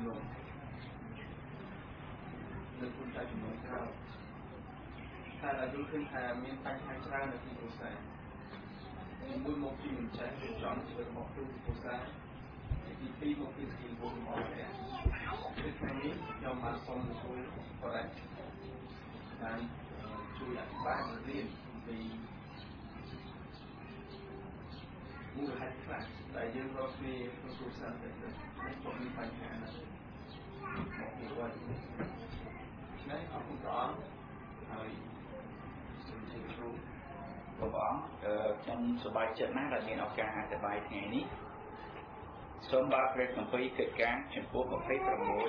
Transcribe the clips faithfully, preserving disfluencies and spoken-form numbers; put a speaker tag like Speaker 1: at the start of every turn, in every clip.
Speaker 1: นุนหรือคุณใจจำนวนเก้าถ้าเราดูขึ้นทางมีตั้งให้ชาในที่ตัวแสงมีบุญมกที่มันใช้เป็นจอมที่เป็นบอกคือตัวแสงที่ปีมกคือสิ่งบุญมอกเนี่ยคือครั้งนี้เรามาส่งช่วยก็ได้การช่วยอธิบายเรียนในมูลค่าที่ต่างแต่ยังเรามีประสบการณ์แบบนั้นไม่ต้องมีปัญหานะบอกอีกว่านั่นเอาคุณร้องเอาสิ่งที่รู้
Speaker 2: ผมบอกខ្ញុំសប្បាយចិត្តណាស់ដែលមានឱកាសអធិប្បាយថ្ងៃនេះសូមបើកព្រះគម្ពីរកិច្ចការចំពោះยี่สิบหก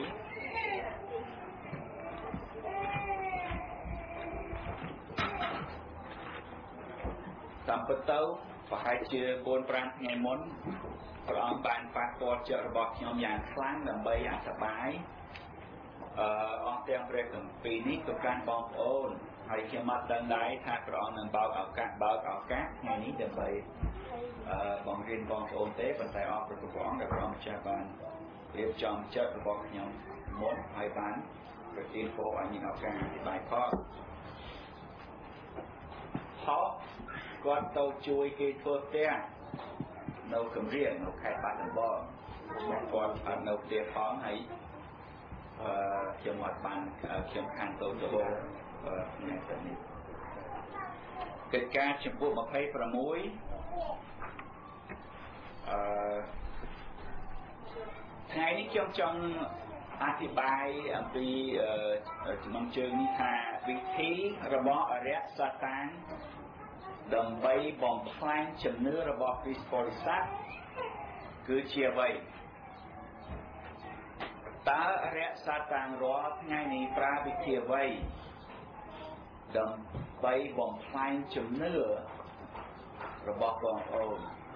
Speaker 2: តាមពិតទៅប្រហែលជាបួនប្រាំថ្ងៃមុនព្រះអង្គបានប៉ះពាល់ចិត្តរបស់ខ្ញុំយ៉ាងខ្លាំងដើម្បីអធិប្បាយអឺអង្គទាំងព្រះគម្ពីរនេះទៅកាន់បងប្អូនហើយខ្ញុំមកដឹងដែរថាព្រះអង្គនឹងបើកឱកាសបើកឱកាសថ្ងៃនេះដើម្បីអឺបង្រៀនបងប្អូនទេប៉ុន្តែអរព្រព្រះអង្គដែលព្រះអង្គចាស់បានរៀបចំចិត្តរបស់ខ្ញុំមុនហើយបានប្រទានពរឲ្យមានឱកាសអធិប្បាយផងផលគាត់ទៅជួយគេធ្វើផ្ទះនៅគម្រៀងនៅខេត្តបាត់ដំបងគាត់អត់នៅផ្ទះផងហើយអឺខ្ញុំអត់បានខ្ញុំខាងទៅទៅនេះទៅនេះកិច្ចការចំពោះยี่สิบหกអឺថ្ងៃនេះខ្ញុំចង់អធិប្បាយអំពីចំណងជើងនេះថាវិធីរបស់អរិយសត្តាងដើម្បីបំផ្លាញជំនឿរបស់គ្រីស្ទបរិស័ទគឺជាអ្វីតើអរិយសត្តាងរាល់ថ្ងៃនេះប្រើវិធីអ្វីដើម្បីបំផ្លាញជំនឿរបស់បងប្អូន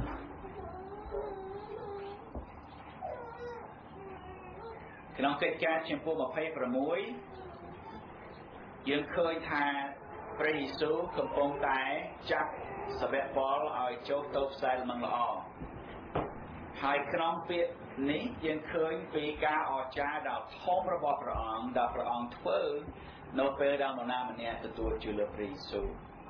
Speaker 2: ក្នុងកិច្ចការចំពោះยี่สิบหกយើងឃើញថាព្រះយេស៊ូវកំពុងតែចាប់សាវកពលឲ្យចូលទៅផ្សាយដំណឹងល្អហើយក្នុងពាក្យនេះយើងឃើញពីការអស្ចារ្យដ៏ធំរបស់ព្រះអង្គដែលព្រះអង្គធ្វើនៅពេលដែលនរណាម្នាក់ទទួលជឿលើព្រះយេស៊ូវ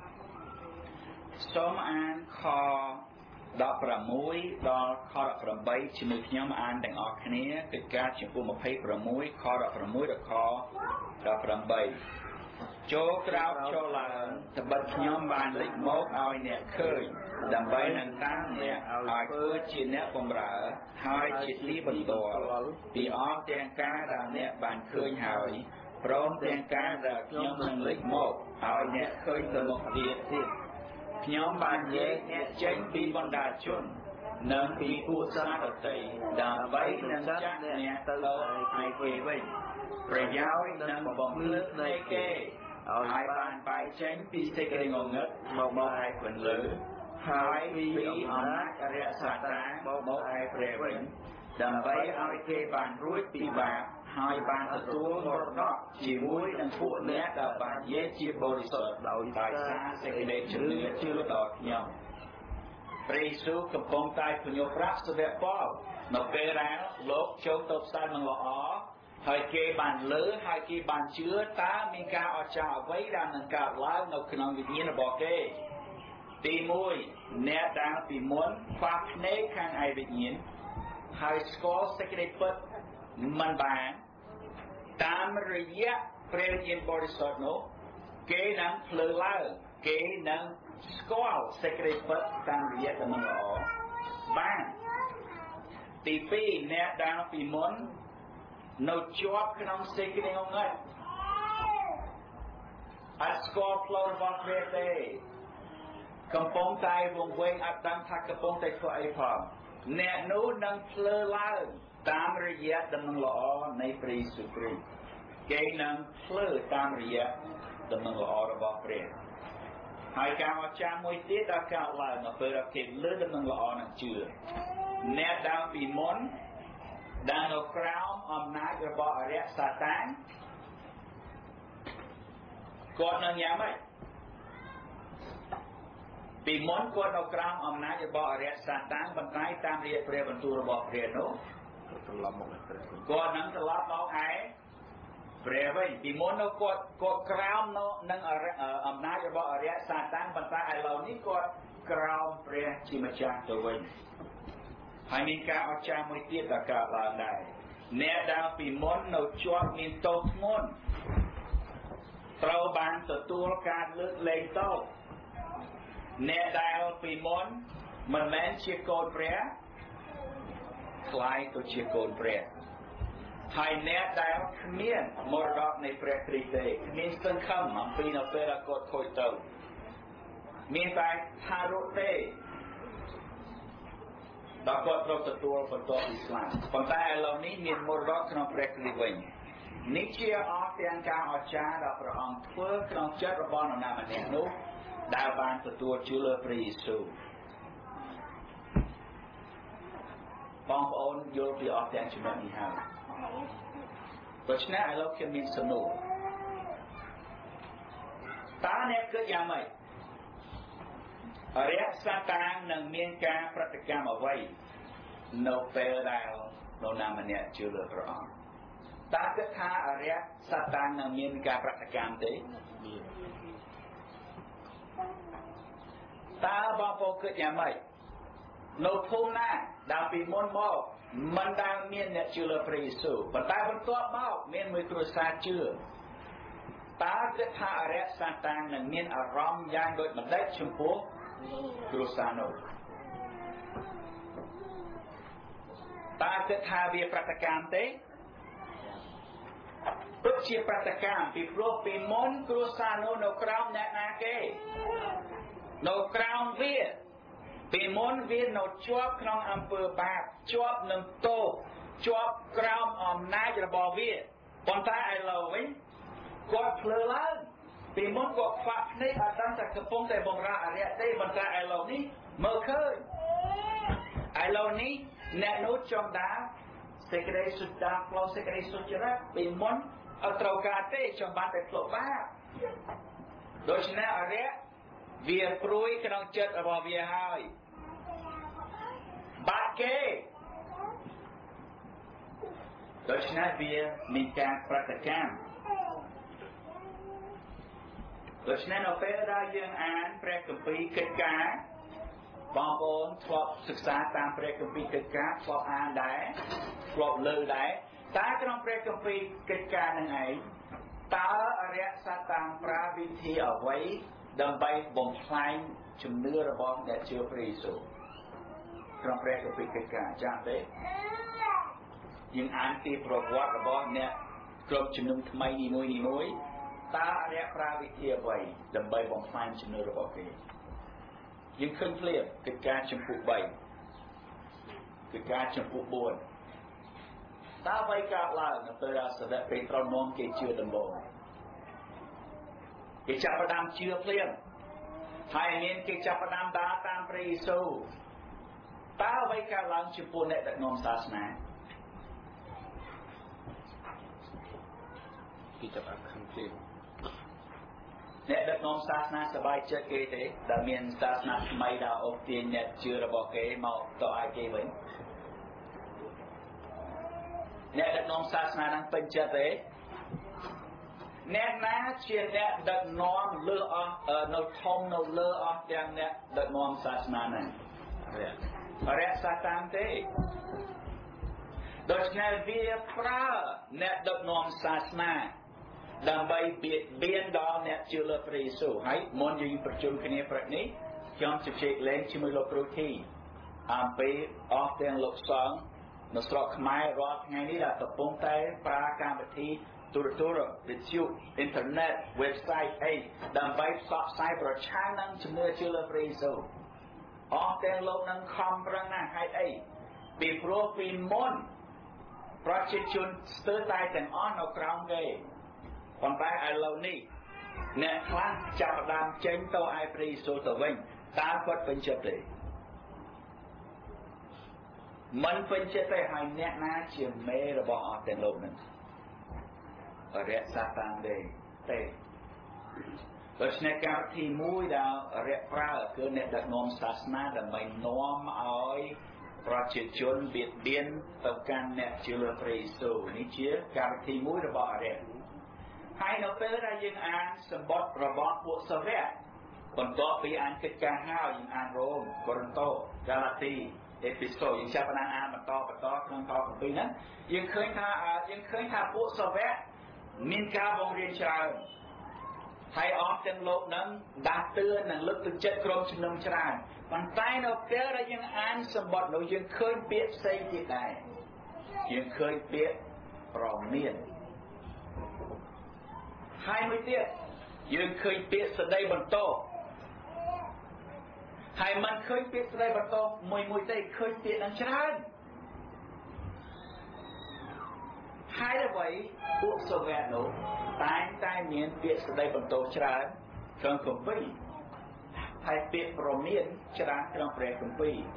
Speaker 2: សូមអានខដប់ប្រាំមួយដល់ខដប់ប្រាំបីជាមួយខ្ញុំអានទាំងអស់គ្នាកិច្ចការចំពោះยี่สิบหกខដប់ប្រាំមួយដល់ខដប់ប្រាំបីចូលក្រោកចូលឡើងត្បិតខ្ញុំបានលេចមកឲ្យអ្នកឃើញដើម្បីនឹងតាំងអ្នកឲ្យធ្វើជាអ្នកបម្រើហើយជាទីបន្ទាល់ពីអស់ទាំងការដែលអ្នកបានឃើញហើយព្រមទាំងការដែលខ្ញុំនឹងលេចមកឲ្យអ្នកឃើញទៅមុខទៀតទៀតខ្ញុំបាននិយាយអ្នកចេញពីបណ្ដាជននិងពីពួកសាសដតីដើម្បីនឹងចាក់អ្នកទៅឲ្យគេវិញប្រយោជន៍និងបំភ្លឺនៃគេឲ្យបានបែកចេញពីសេចក្តីងងឹតមកមកឲ្យពន្លឺហើយពីអំណាចអរិយសត្តាមកមកឲ្យព្រះវិញដើម្បីឲ្យគេបានរួចពីបាបហើយបានទទួលមរតកជាមួយនឹងពួកអ្នកដែលបាននិយាយជាបរិសុទ្ធដោយសារសេចក្តីជំនឿជឿដល់ខ្ញុំព្រះយេស៊ូវកំពុងតែពន្យល់ប្រាប់សាវកពលនៅពេលដែលលោកចូលទៅផ្សាយនឹងល្អហើយគេបានលើហើយគេបានជឿតើមានការអស្ចារ្យអ្វីដែលនឹងកើតឡើងនៅក្នុងវិញ្ញាណរបស់គេទីមួយអ្នកដែលពីមុនខ្វះភ្នែកខាងឯវិញ្ញាណហើយស្គាល់សេចក្តីពិតមិនបានតាមរយៈព្រះវិញ្ញាណបរិសុទ្ធនោះគេនឹងភ្លឺឡើងគេនឹងស្គាល់សេចក្តីពិតតាមរយៈដំណឹងល្អបានទីពីរអ្នកដែលពីមុននៅជាប់ក្នុងសេចក្តីងងឹតអត់ស្គាល់ផ្លូវរបស់ព្រះទេកំពុងតែវង្វេងអត់ដឹងថាកំពុងតែធ្វើអីផងអ្នកនោះនឹងភ្លឺឡើងតាមរយៈដំណឹងល្អនៃព្រះយេស៊ូវគ្រីស្ទគេនឹងភ្លឺតាមរយៈដំណឹងល្អរបស់ព្រះហើយការអស្ចារ្យមួយទៀតដែលកើតឡើងនៅពេលដែលគេលើដំណឹងល្អនឹងជឿអ្នកដែលពីមុនដែលនៅក្រោមអំណាចរបស់អរិយសាតានគាត់នឹងញ៉ាំហើយពីមុនគាត់នៅក្រោមអំណាចរបស់អរិយសាតានបន្តែតាមរយៈព្រះបន្ទូលរបស់ព្រះនោះ
Speaker 3: ត្រឡប់មកព្រះ
Speaker 2: គាត់នឹងត្រឡប់មកឯព្រះវិញពីមុននោះគាត់គាត់ក្រោមនៅនឹងអំណាចរបស់អរិយសាតាំងប៉ុន្តែឥឡូវនេះគាត់ក្រោមព្រះជាម្ចាស់ទៅវិញហើយមានការអស្ចារ្យមួយទៀតដែលកើតឡើងដែរអ្នកដែលពីមុននៅជាប់មានទោសធ្ងន់ត្រូវបានទទួលការលើកលែងទោសអ្នកដែលពីមុនមិនមែនជាកូនព្រះខ្លាយទៅជាកូនព្រះហើយអ្នកដែលគ្មានមរតកនៃព្រះគ្រីស្ទទេគ្មានសង្ឃឹមអំពីនៅពេលដែលគាត់ខូចទៅមានតែថារត់ទេដល់គាត់ត្រូវទទួលបន្ទាប់ពីស្លាប់ប៉ុន្តែឥឡូវនេះមានមរតកក្នុងព្រះគ្រីស្ទវិញនេះជាអស់ទាំងការអស្ចារ្យដែលព្រះអង្គធ្វើក្នុងចិត្តរបស់នរណាម្នាក់នោះដែលបានទទួលជឿលើព្រះយេស៊ូវបងប្អូនយល់ពីអស់ទាំងចំណុចនេះហើយដូច្នេះឥឡូវខ្ញុំមានសំណួរតើអ្នកគិតយ៉ាងម៉េចអរិយសាតាំងនឹងមានការប្រតិកម្មអ្វីនៅពេលដែលនរណាម្នាក់ជឿលើព្រះអង្គតើគិតថាអរិយសាតាំងនឹងមានការប្រតិកម្មទេតើបងប្អូនគិតយ៉ាងម៉េចនៅភូមិណាដែលពីមុនមកមិនដែលមានអ្នកជឿលើព្រះយេស៊ូវប៉ុន្តែបន្ទាប់មកមានមួយគ្រួសារជឿតើគិតថាអរិយសាតាំងនឹងមានអារម្មណ៍យ៉ាងដូចម្តេចចំពោះគ្រួសារនោះតើគិតថាវាប្រតិកម្មទេពិតជាប្រតិកម្មពីព្រោះពីមុនគ្រួសារនោះនៅក្រោមអ្នកណាគេនៅក្រោមវាពីមុនវានៅជាប់ក្នុងអំពើបាបជាប់នឹងទោសជាប់ក្រោមអំណាចរបស់វាប៉ុន្តែឥឡូវវិញគាត់ភ្លើឡើងពីមុនគាត់ខ្វាក់ភ្នែកអត់ដឹងថាកំពុងតែបំរើអរិយទេប៉ុន្តែឥឡូវនេះមើលឃើញឥឡូវនេះអ្នកនោះចង់ដាសេចក្តីសុដាផ្លូវសេចក្តីសុចរិតពីមុនអត់ត្រូវការទេចង់បានតែផ្លូវបាបដូច្នេះអរិយវាព្រួយក្នុងចិត្តរបស់វាហើយបាក់គេដូច្នេះវាមានការប្រតិកម្មដូច្នេះនៅពេលដែលយើងអានព្រះគម្ពីរកិច្ចការបងប្អូនធ្លាប់សិក្សាតាមព្រះគម្ពីរកិច្ចការធ្លាប់អានដែរធ្លាប់លើដែរតើក្នុងព្រះគម្ពីរកិច្ចការនឹងឯងតើអរិយសាតាំងប្រើវិធីអ្វីដើម្បីបំផ្លាញជំនឿរបស់អ្នកជឿព្រះយេស៊ូវក្នុងព្រះគម្ពីរកិច្ចការចាស់ទេយើងអានពីប្រវត្តិរបស់អ្នកគ្រប់ជំនុំថ្មីនីមួយនីមួយតើអរិយប្រើវិធីអ្វីដើម្បីបំផ្លាញជំនឿរបស់គេយើងឃើញភ្លាមកិច្ចការចំពោះបីកិច្ចការចំពោះបួនតើអ្វីកើតឡើងនៅពេលដែលសាវកពេត្រុសនាំគេជឿដំបូងគេចាប់ផ្ដើមជឿភ្លាមហើយមានគេចាប់ផ្ដើមដើរតាមព្រះយេស៊ូវតើអ្វីកើតឡើងចំពោះអ្នកដឹកនាំសាសនា
Speaker 3: គេចាប់អាខំភ្លាម
Speaker 2: អ្នកដឹកនាំសាសនាសប្បាយចិត្តគេទេដែលមានសាសនាថ្មីដែលអូសទាញអ្នកជឿរបស់គេមកទៅឲ្យគេវិញអ្នកដឹកនាំសាសនានឹងពេញចិត្តទេអ្នកណាជាអ្នកដឹកនាំលើអស់នៅធំនៅលើអស់ទាំងអ្នកដឹកនាំសាសនាហ្នឹងអរិយសាតាំងទេដូច្នេះវាប្រើអ្នកដឹកនាំសាសនាដើម្បីបៀតបៀនដល់អ្នកជឿលើព្រះយេស៊ូវហើយមុនយើងប្រជុំគ្នាព្រឹកនេះខ្ញុំជជែកលេងជាមួយលោកគ្រូធីអំពីអស់ទាំងលោកសង្ឃនៅស្រុកខ្មែររាល់ថ្ងៃនេះដែលកំពុងតែប្រើកម្មវិធីទូរទស្សន៍វិទ្យុអ៊ីនធឺណិត website អីដើម្បីផ្សព្វផ្សាយប្រឆាំងនឹងជំនឿជឿលើព្រះយេស៊ូវអស់ទាំងលោកនឹងខំប្រឹងណាស់ហេតុអីពីព្រោះពីមុនប្រជាជនស្ទើរតែទាំងអស់នៅក្រោមគេប៉ុន្តែឥឡូវនេះអ្នកខ្លះចាប់ផ្ដើមចេញទៅឯព្រះយេស៊ូវទៅវិញតើគាត់ពេញចិត្តទេមិនពេញចិត្តទេហើយអ្នកណាជាមេរបស់អស់ទាំងលោកនឹងអរិយសាតាំងទេទេដូច្នេះកម្មវិធីមួយដែលអរិយប្រើគឺអ្នកដឹកនាំសាសនាដើម្បីនាំឲ្យប្រជាជនបៀតបៀនទៅកាន់អ្នកជឿលើព្រះយេស៊ូវនេះជាកម្មវិធីមួយរបស់អរិយហើយនៅពេលដែលយើងអានសម្បត្តិរបស់ពួកសាវកបន្ទាប់ពីអានកិច្ចការហើយយើងអានរ៉ូម កូរិនតូ ហ្គាឡាទី អេភេសូយើងចាប់ផ្ដើមអានបន្តបន្តក្នុងខគម្ពីរហ្នឹងយើងឃើញថាយើងឃើញថាពួកសាវកមានការបង្រៀនច្រើនហើយអស់ទាំងលោកនឹងដាស់តឿននិងលើកទឹកចិត្តក្រុមជំនុំច្រើនប៉ុន្តែនៅពេលដែលយើងអានសម្បត្តិនោះយើងឃើញពាក្យផ្សេងទៀតដែរយើងឃើញពាក្យប្រមានហើយមួយទៀតយើងឃើញពាក្យស្ដីបន្ទោសហើយมันឃើញពាក្យស្ដីបន្ទោសមួយមួយទេឃើញពាក្យនឹងច្រើនហើយអ្វីពួកសាវកនោះតែងតែមានពាក្យស្ដីបន្ទោសច្រើនក្នុងគម្ពីរហើយពាក្យប្រមានច្រើនក្នុងព្រះគម្ពីរ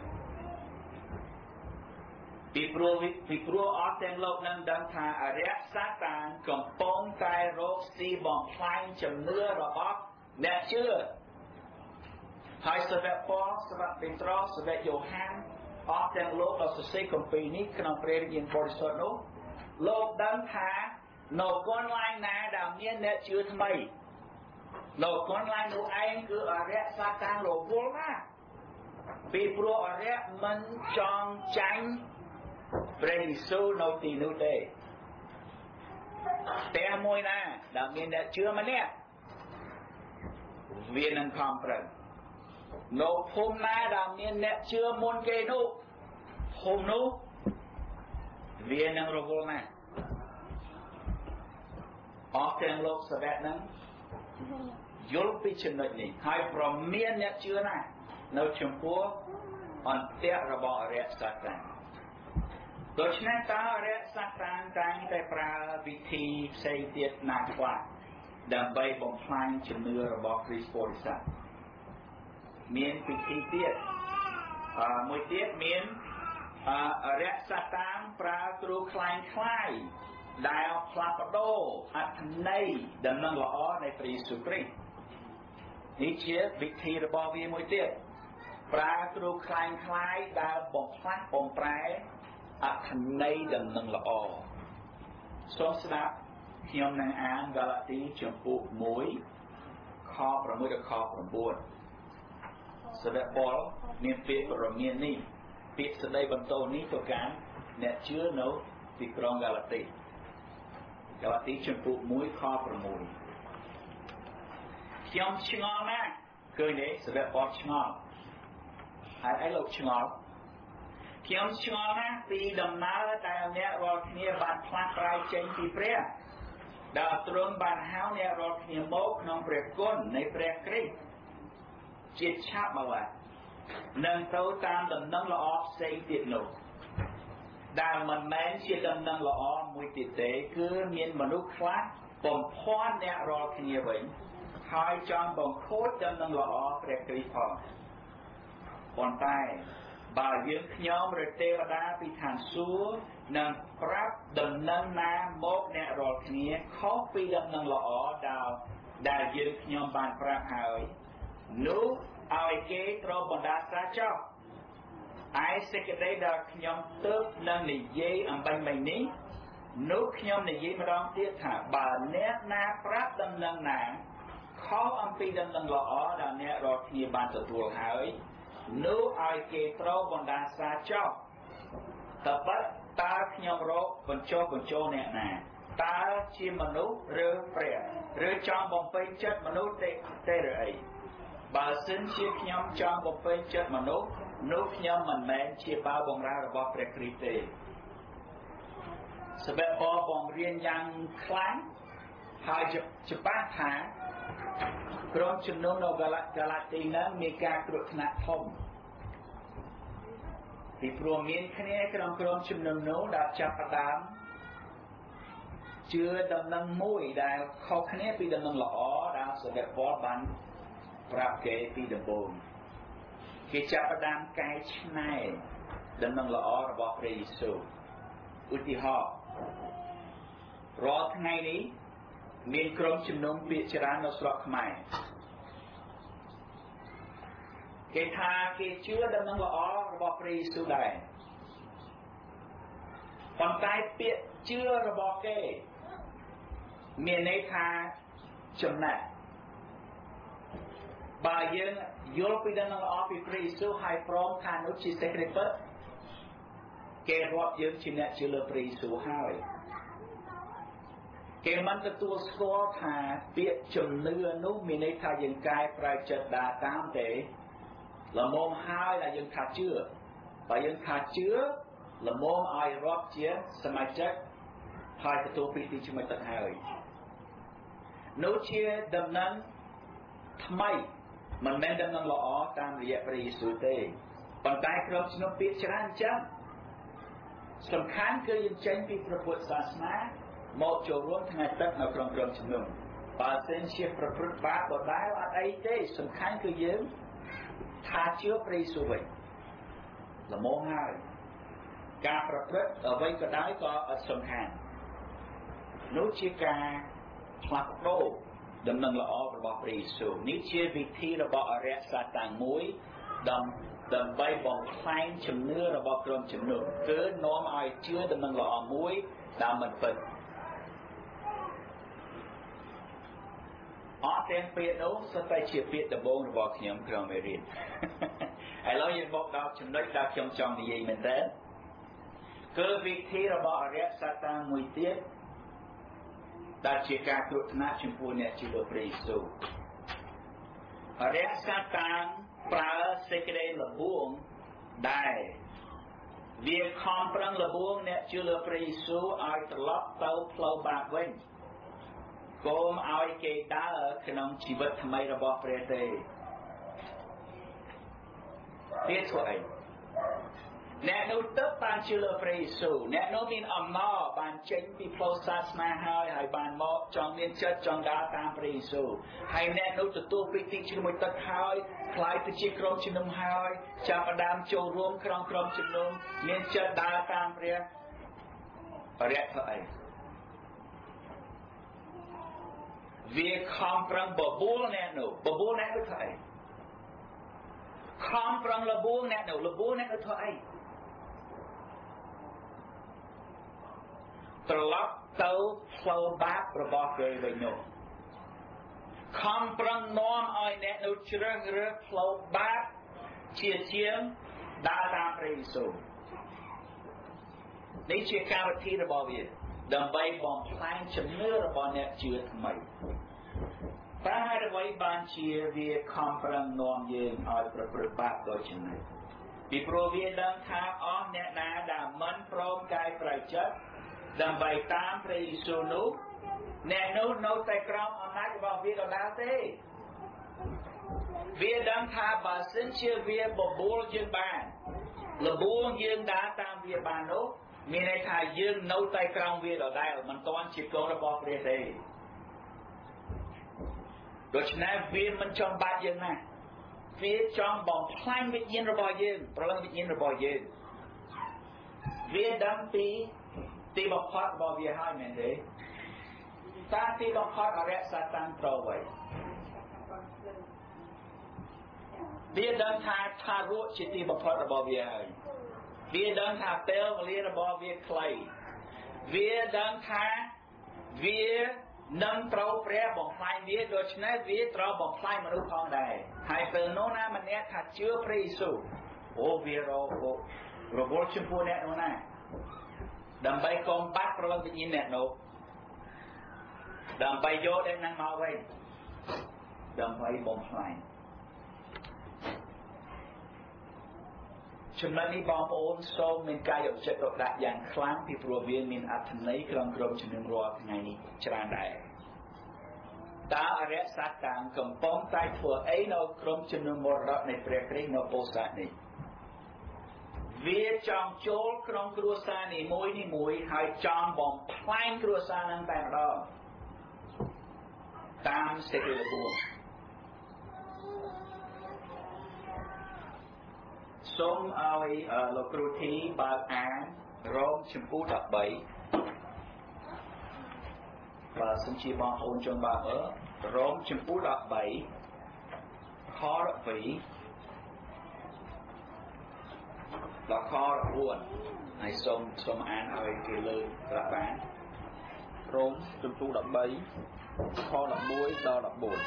Speaker 2: ពីព្រោះពីព្រោះអត់ទាំងលោកនឹងដឹងថាអរិយសាតានកំពុងតែរកស៊ីបំផ្លាញជំនឿរបស់អ្នកជឿហើយសាវកប៉ូលសាវកពេត្រុសសាវកយ៉ូហានអស់ទាំងលោកដល់សរសេរគម្ពីរនេះក្នុងព្រះរាជាបរិសុទ្ធនោះលោកដឹងថានៅកន្លែងណាដែលមានអ្នកជឿថ្មីនៅកន្លែងនោះឯងគឺអរិយសាតានរវល់ណាស់ពីព្រោះអរិយមិនចង់ចាញ់ព្រះយេស៊ូវនៅទីនោះទេតែមួយណាដែលមានអ្នកជឿម្នាក់វានឹងខំប្រឹងនៅភូមិណាដែលមានអ្នកជឿមុនគេនោះភូមិនោះវានឹងរវល់ណាស់អស់ទាំងលោកសាវកហ្នឹងយល់ពីចំណុចនេះហើយប្រមានអ្នកជឿណាស់នៅចំពោះអន្តៈរបស់អរិយសាតានដូច្នេះតើអរិយសាតានតែងតែប្រើវិធីផ្សេងទៀតណាខ្លះដើម្បីបំផ្លាញជំនឿរបស់គ្រីស្ទបរិស័ទមានពិធីទៀតអឺមួយទៀតមានអរិយសាតានប្រើគ្រូខ្លែងខ្លាយដែលផ្លាស់ប្ដូរអត្ថន័យដំណឹងល្អនៃព្រះយេស៊ូវគ្រីស្ទនេះជាវិធីរបស់វាមួយទៀតប្រើគ្រូខ្លែងខ្លាយដែលបំផ្លាស់បំប្រែអត្ថន័យដំណឹងល្អសូមស្ដាប់ខ្ញុំនឹងអានហ្គាឡាទីជំពូកមួយខប្រាំមួយដល់ខប្រាំបួនសាវកប៉ូលមានពាក្យប្រមាននេះពាក្យស្ដីបន្ទោសនេះទៅកាន់អ្នកជឿនៅទីក្រុងហ្គាឡាទីហ្គាឡាទីជំពូកមួយខប្រាំមួយខ្ញុំឆ្ងល់ណាស់ឃើញទេសាវកប៉ូលឆ្ងល់ហើយឯងលោកឆ្ងល់ខ្ញុំឆ្ងល់ណាស់ពីដំណើរដែលអ្នករាល់គ្នាបានផ្លាស់ប្រែចេញពីព្រះដែលទ្រង់បានហៅអ្នករាល់គ្នាមកក្នុងព្រះគុណនៃព្រះគ្រីស្ទជាឆាប់មកហើយនឹងទៅតាមដំណឹងល្អផ្សេងទៀតនោះដែលមិនមែនជាដំណឹងល្អមួយទៀតទេគឺមានមនុស្សខ្លះបំភាន់អ្នករាល់គ្នាវិញហើយចង់បង្ខូចដំណឹងល្អព្រះគ្រីស្ទផងប៉ុន្តែបើយើងខ្ញុំឬទេវតាពីឋានសួគ៌នឹងប្រាប់ដំណឹងណាមកអ្នករាល់គ្នាខុសពីដំណឹងល្អដែលដែលយើងខ្ញុំបានប្រាប់ហើយនោះឲ្យគេត្រូវបណ្ដាសាចោលឯសេចក្តីដែលខ្ញុំទើបនឹងនិយាយអំបញ្ញមិញនេះនោះខ្ញុំនិយាយម្ដងទៀតថាបើអ្នកណាប្រាប់ដំណឹងណាខុសអំពីដំណឹងល្អដែលអ្នករាល់គ្នាបានទទួលហើយនោះឲ្យគេត្រូវបណ្ដាសាចោលតើបើតើខ្ញុំរកបញ្ចុះបញ្ចូលអ្នកណាតើជាមនុស្សឬព្រះឬចង់បំពេញចិត្តមនុស្សទេទេឬអីបើសិនជាខ្ញុំចង់បំពេញចិត្តមនុស្សនោះខ្ញុំមិនមែនជាបាវបម្រើរបស់ព្រះគ្រីស្ទទេសាវកប៉ូលបង្រៀនយ៉ាងខ្លាំងហើយច្បាស់ថាក្រុមជំនុំនៅហ្គាឡាទីនឹងមានការគ្រោះថ្នាក់ធំពីព្រោះមានគ្នាក្នុងក្រុមជំនុំនោះដែលចាប់ផ្ដើមជឿដំណឹងមួយដែលខុសគ្នាពីដំណឹងល្អដែលសាវកប៉ូលបានប្រាប់គេពីដំបូងគេចាប់ផ្ដើមកែច្នៃដំណឹងល្អរបស់ព្រះយេស៊ូវឧទាហរណ៍រាល់ថ្ងៃនេះមានក្រុមជំនុំភាគច្រើននៅស្រុកខ្មែរគេថាគេជឿដំណឹងល្អរបស់ព្រះយេស៊ូវដែរប៉ុន្តែពាក្យជឿរបស់គេមានន័យថាចំណេះបើយើងយល់ពីដំណឹងល្អពីព្រះយេស៊ូវហើយព្រមថានោះជាសេចក្តីពិតគេរាប់យើងជាអ្នកជឿលើព្រះយេស៊ូវហើយគេមិនទទួលស្គាល់ថាពាក្យជំនឿនោះមានន័យថាយើងកែប្រែចិត្តដើរតាមទេល្មមហើយដែលយើងថាជឿបើយើងថាជឿល្មមឲ្យរាប់ជាសមាជិកហើយទទួលពីទីជំនឿទឹកហើយនោះជាដំណឹងថ្មីមិនមែនដំណឹងល្អតាមរយៈព្រះយេស៊ូវទេប៉ុន្តែក្រុមជំនុំពាក្យច្រើនអញ្ចឹងសំខាន់គឺយើងចេញពីព្រះពុទ្ធសាសនាមកចូលរួមថ្ងៃទឹកនៅក្នុងក្រុមជំនុំបើសិនជាប្រព្រឹត្តបាបដដែលអត់អីទេសំខាន់គឺយើងថាជឿព្រះយេស៊ូវវិញល្មមហើយការប្រព្រឹត្តអ្វីក៏ដោយក៏អត់សំខាន់នោះជាការផ្លាស់ប្ដូរដំណឹងល្អរបស់ព្រះយេស៊ូវនេះជាវិធីរបស់អរិយសាតាំងមួយដើម្បីបំផ្លាញជំនឿរបស់ក្រុមជំនុំគឺនាំឲ្យជឿដំណឹងល្អមួយដែលមិនពិតអត់ទាំងពាក្យនោះសុទ្ធតែជាពាក្យដំបូងរបស់ខ្ញុំក្រុមមេរៀនឥឡូវយើងមកដល់ចំណុចដែលខ្ញុំចង់និយាយមែនតើគឺវិធីរបស់អរិយសាតាំងមួយទៀតដែលជាការត្រួតត្រាចំពោះអ្នកជឿលើព្រះយេស៊ូវអរិយសាតាំងប្រើសេចក្តីល្បួងដែលវាខំប្រឹងល្បួងអ្នកជឿលើព្រះយេស៊ូវឲ្យត្រឡប់ទៅផ្លូវបាបវិញកុំឲ្យគេដើរក្នុងជីវិតថ្មីរបស់ព្រះទេវាធ្វើអីអ្នកនោះទឹកបានជឿលើព្រះយេស៊ូវអ្នកនោះមានអំណរបានចេញពីផ្លូវសាសនាហើយហើយបានមកចង់មានចិត្តចង់ដើរតាមព្រះយេស៊ូវហើយអ្នកនោះទទួលពីទីជាមួយទឹកហើយខ្លាយទៅជាក្រុមជំនុំហើយចាប់ផ្ដើមចូលរួមក្នុងក្រុមជំនុំមានចិត្តដើរតាមព្រះអរិយធ្វើអីវាខំប្រឹងបបួលអ្នកនោះបបួលអ្នកនោះធ្វើអីខំប្រឹងលបួងអ្នកនោះលបួងអ្នកនោះធ្វើអីត្រឡប់ទៅផ្លូវបាបរបស់គេវិញនោះខំប្រឹងនាំឲ្យអ្នកនោះជ្រើសរើសផ្លូវបាបជាជាងដើរតាមព្រះយេស៊ូវនេះជាការវិធីរបស់វាដើម្បីបំផ្លាញជំនឿរបស់អ្នកជឿថ្មីតែហើយអ្វីបានជាវាខំប្រឹងនាំយើងឲ្យប្រព្រឹត្តបាបដោយជំនឿពីព្រោះវាដឹងថាអស់អ្នកណាដែលមិនព្រមកែប្រែចិត្តដើម្បីតាមព្រះយេស៊ូវនោះអ្នកនោះនៅតែក្រោមអំណាចរបស់វាដដែលទេវាដឹងថាបើសិនជាវាបបួលយើងបានលបួងយើងដើរតាមវាបាននោះមានន័យថាយើងនៅតែក្រោមវាដដែលមិនទាន់ជាកូនរបស់ព្រះទេដូច្នេះវាមិនចង់បាត់យើងណាវាចង់បំផ្លាញវិញ្ញាណរបស់យើងប្រលឹងវិញ្ញាណរបស់យើងវាដឹងពីទីបំផុតរបស់វាហើយមែនទេតើទីបំផុតអរិយសាតាំងត្រូវអ្វីវាដឹងថាថារੂជាទីបំផុតរបស់វាហើយវាដឹងថាពេលវេលារបស់វាខ្លីវាដឹងថាវានឹងត្រូវព្រះបំផ្លាញវាដូច្នេះវាត្រូវបំផ្លាញមនុស្សផងដែរហើយពេលនោះណាម្នាក់ថាជឿព្រះយេស៊ូវអូវាររវល់ចំពោះអ្នកនោះណាដើម្បីកុំបាត់ប្រលឹងវិញ្ញាណអ្នកនោះដើម្បីយកអ្នកនឹងមកវិញដើម្បីបំផ្លាញចំណុចនេះបងប្អូនសូមមានការយកចិត្តទុកដាក់យ៉ាងខ្លាំងពីព្រោះវាមានអត្ថន័យក្នុងក្រុមជំនុំរាល់ថ្ងៃនេះច្រើនដែរតើអរិយសាតាំងកំពុងតែធ្វើអីនៅក្រុមជំនុំមរតកនៃព្រះគ្រីស្ទនៅពោធិ៍សាត់នេះវាចង់ចូលក្នុងគ្រួសារនីមួយនីមួយហើយចង់បំផ្លាញគ្រួសារនឹងតែម្ដងតាមសេចក្តីល្បួងសូមឲ្យលោកគ្រូធីបើកអានរ៉ូមចំពោះដប់បីបើសិនជាបងប្អូនចង់បើករ៉ូមចំពោះដប់បីខដប់បីដល់ខbốnហើយសូមសូមអានឲ្យគេលើក្រាបបាន
Speaker 3: រ៉ូមចំពោះ13ខelevenដល់fourteen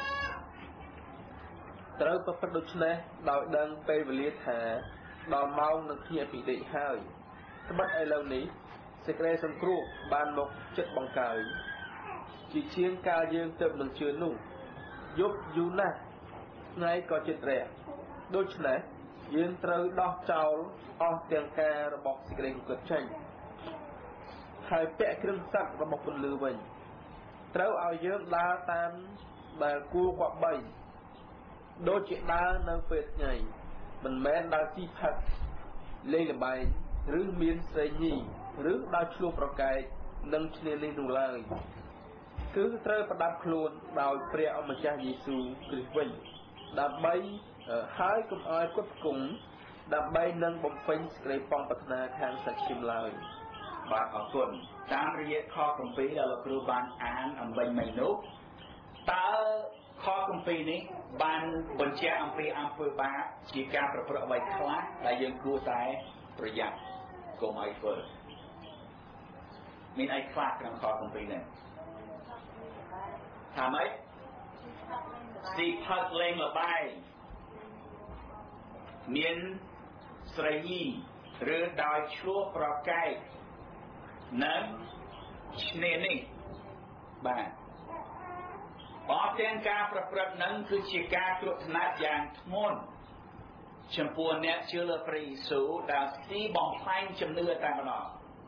Speaker 3: ត្រូវប្រព្រឹត្តដូច្នេះដោយដឹងពេលវេលាថាដល់ម៉ោងនឹងភ្ញាក់ពីដេកហើយត្បិតឥឡូវនេះសេចក្តីសង្គ្រោះបានមកចិត្តបង្កើយជាជាងកាលយើងទៅនឹងជឿននោះយប់យូរណាស់ថ្ងៃក៏ជិតរះដូច្នេះយើងត្រូវដោះចោលអស់ទាំងការរបស់សេចក្តីគិតចេញហើយពាក់គ្រឿងស័ក្តិរបស់ពន្លឺវិញត្រូវឲ្យយើងដើរតាមដែលគួរគប្បីដូចជាដើរនៅពេលថ្ងៃមិនមែនដើរទីផឹកលេងល្បែងឬមានស្រីញីឬដើរឆ្លោះប្រកែកនឹងឈ្នានីសនោះឡើយគឺត្រូវប្រដាប់ខ្លួនដោយព្រះអម្ចាស់យេស៊ូវគ្រីស្ទវិញដើម្បីហើយកុំឲ្យគត់គង់ដើម្បីនឹងបំពេញសេចក្តីប៉ងប្រាថ្នាខាងសាច់ឈាមឡើយ
Speaker 2: បាទអរគុណតាមរយៈខគម្ពីរដែលលោកគ្រូបានអានអំបញ្ញមិញនោះតើខគម្ពីរនេះបានបញ្ជាក់អំពីអំពើបាបជាការប្រព្រឹត្តអ្វីខ្លះដែលយើងគួរតែប្រយ័ត្នកុំឲ្យធ្វើមានអីខ្លះក្នុងខគម្ពីរនេះថាម៉េចស៊ីផឹកលេងល្បែងមានស្រីញីឬដោយឆ្លោះប្រកែកនិងឈ្នានីសបាទអស់ទាំងការប្រព្រឹត្តនឹងគឺជាការគ្រោះថ្នាក់យ៉ាងធ្ងន់ចំពោះអ្នកជឿលើព្រះយេស៊ូវដែលស៊ីបំផ្លាញជំនឿតែម្ដង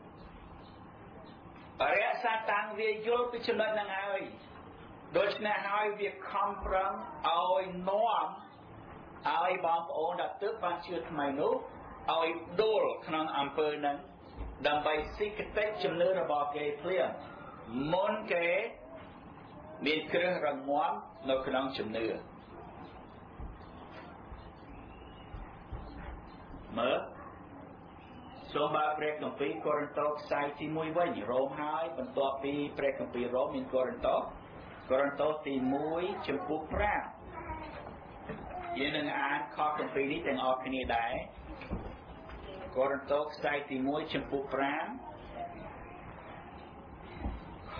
Speaker 2: អរិយសាតាំងវាយល់ពីចំណុចហ្នឹងហើយដូច្នេះហើយវាខំប្រឹងឲ្យនាំឲ្យបងប្អូនដែលទើបបានជឿថ្មីនោះឲ្យដួលក្នុងអំពើហ្នឹងដើម្បីស៊ីកតិជំនឿរបស់គេភ្លាមមុនគេមានគ្រឹះរឹងមាំនៅក្នុងជំនឿមើលសូមបើព្រះគម្ពីរកូរិនតូខ្សែទីoneវិញរ៉ូមហើយបន្ទាប់ពីព្រះគម្ពីររ៉ូមមានកូរិនតូកូរិនតូទីoneចំពោះfiveយើងនឹងអានខគម្ពីរនេះទាំងអស់គ្នាដែរកូរិនតូខ្សែទីoneចំពោះfiveខ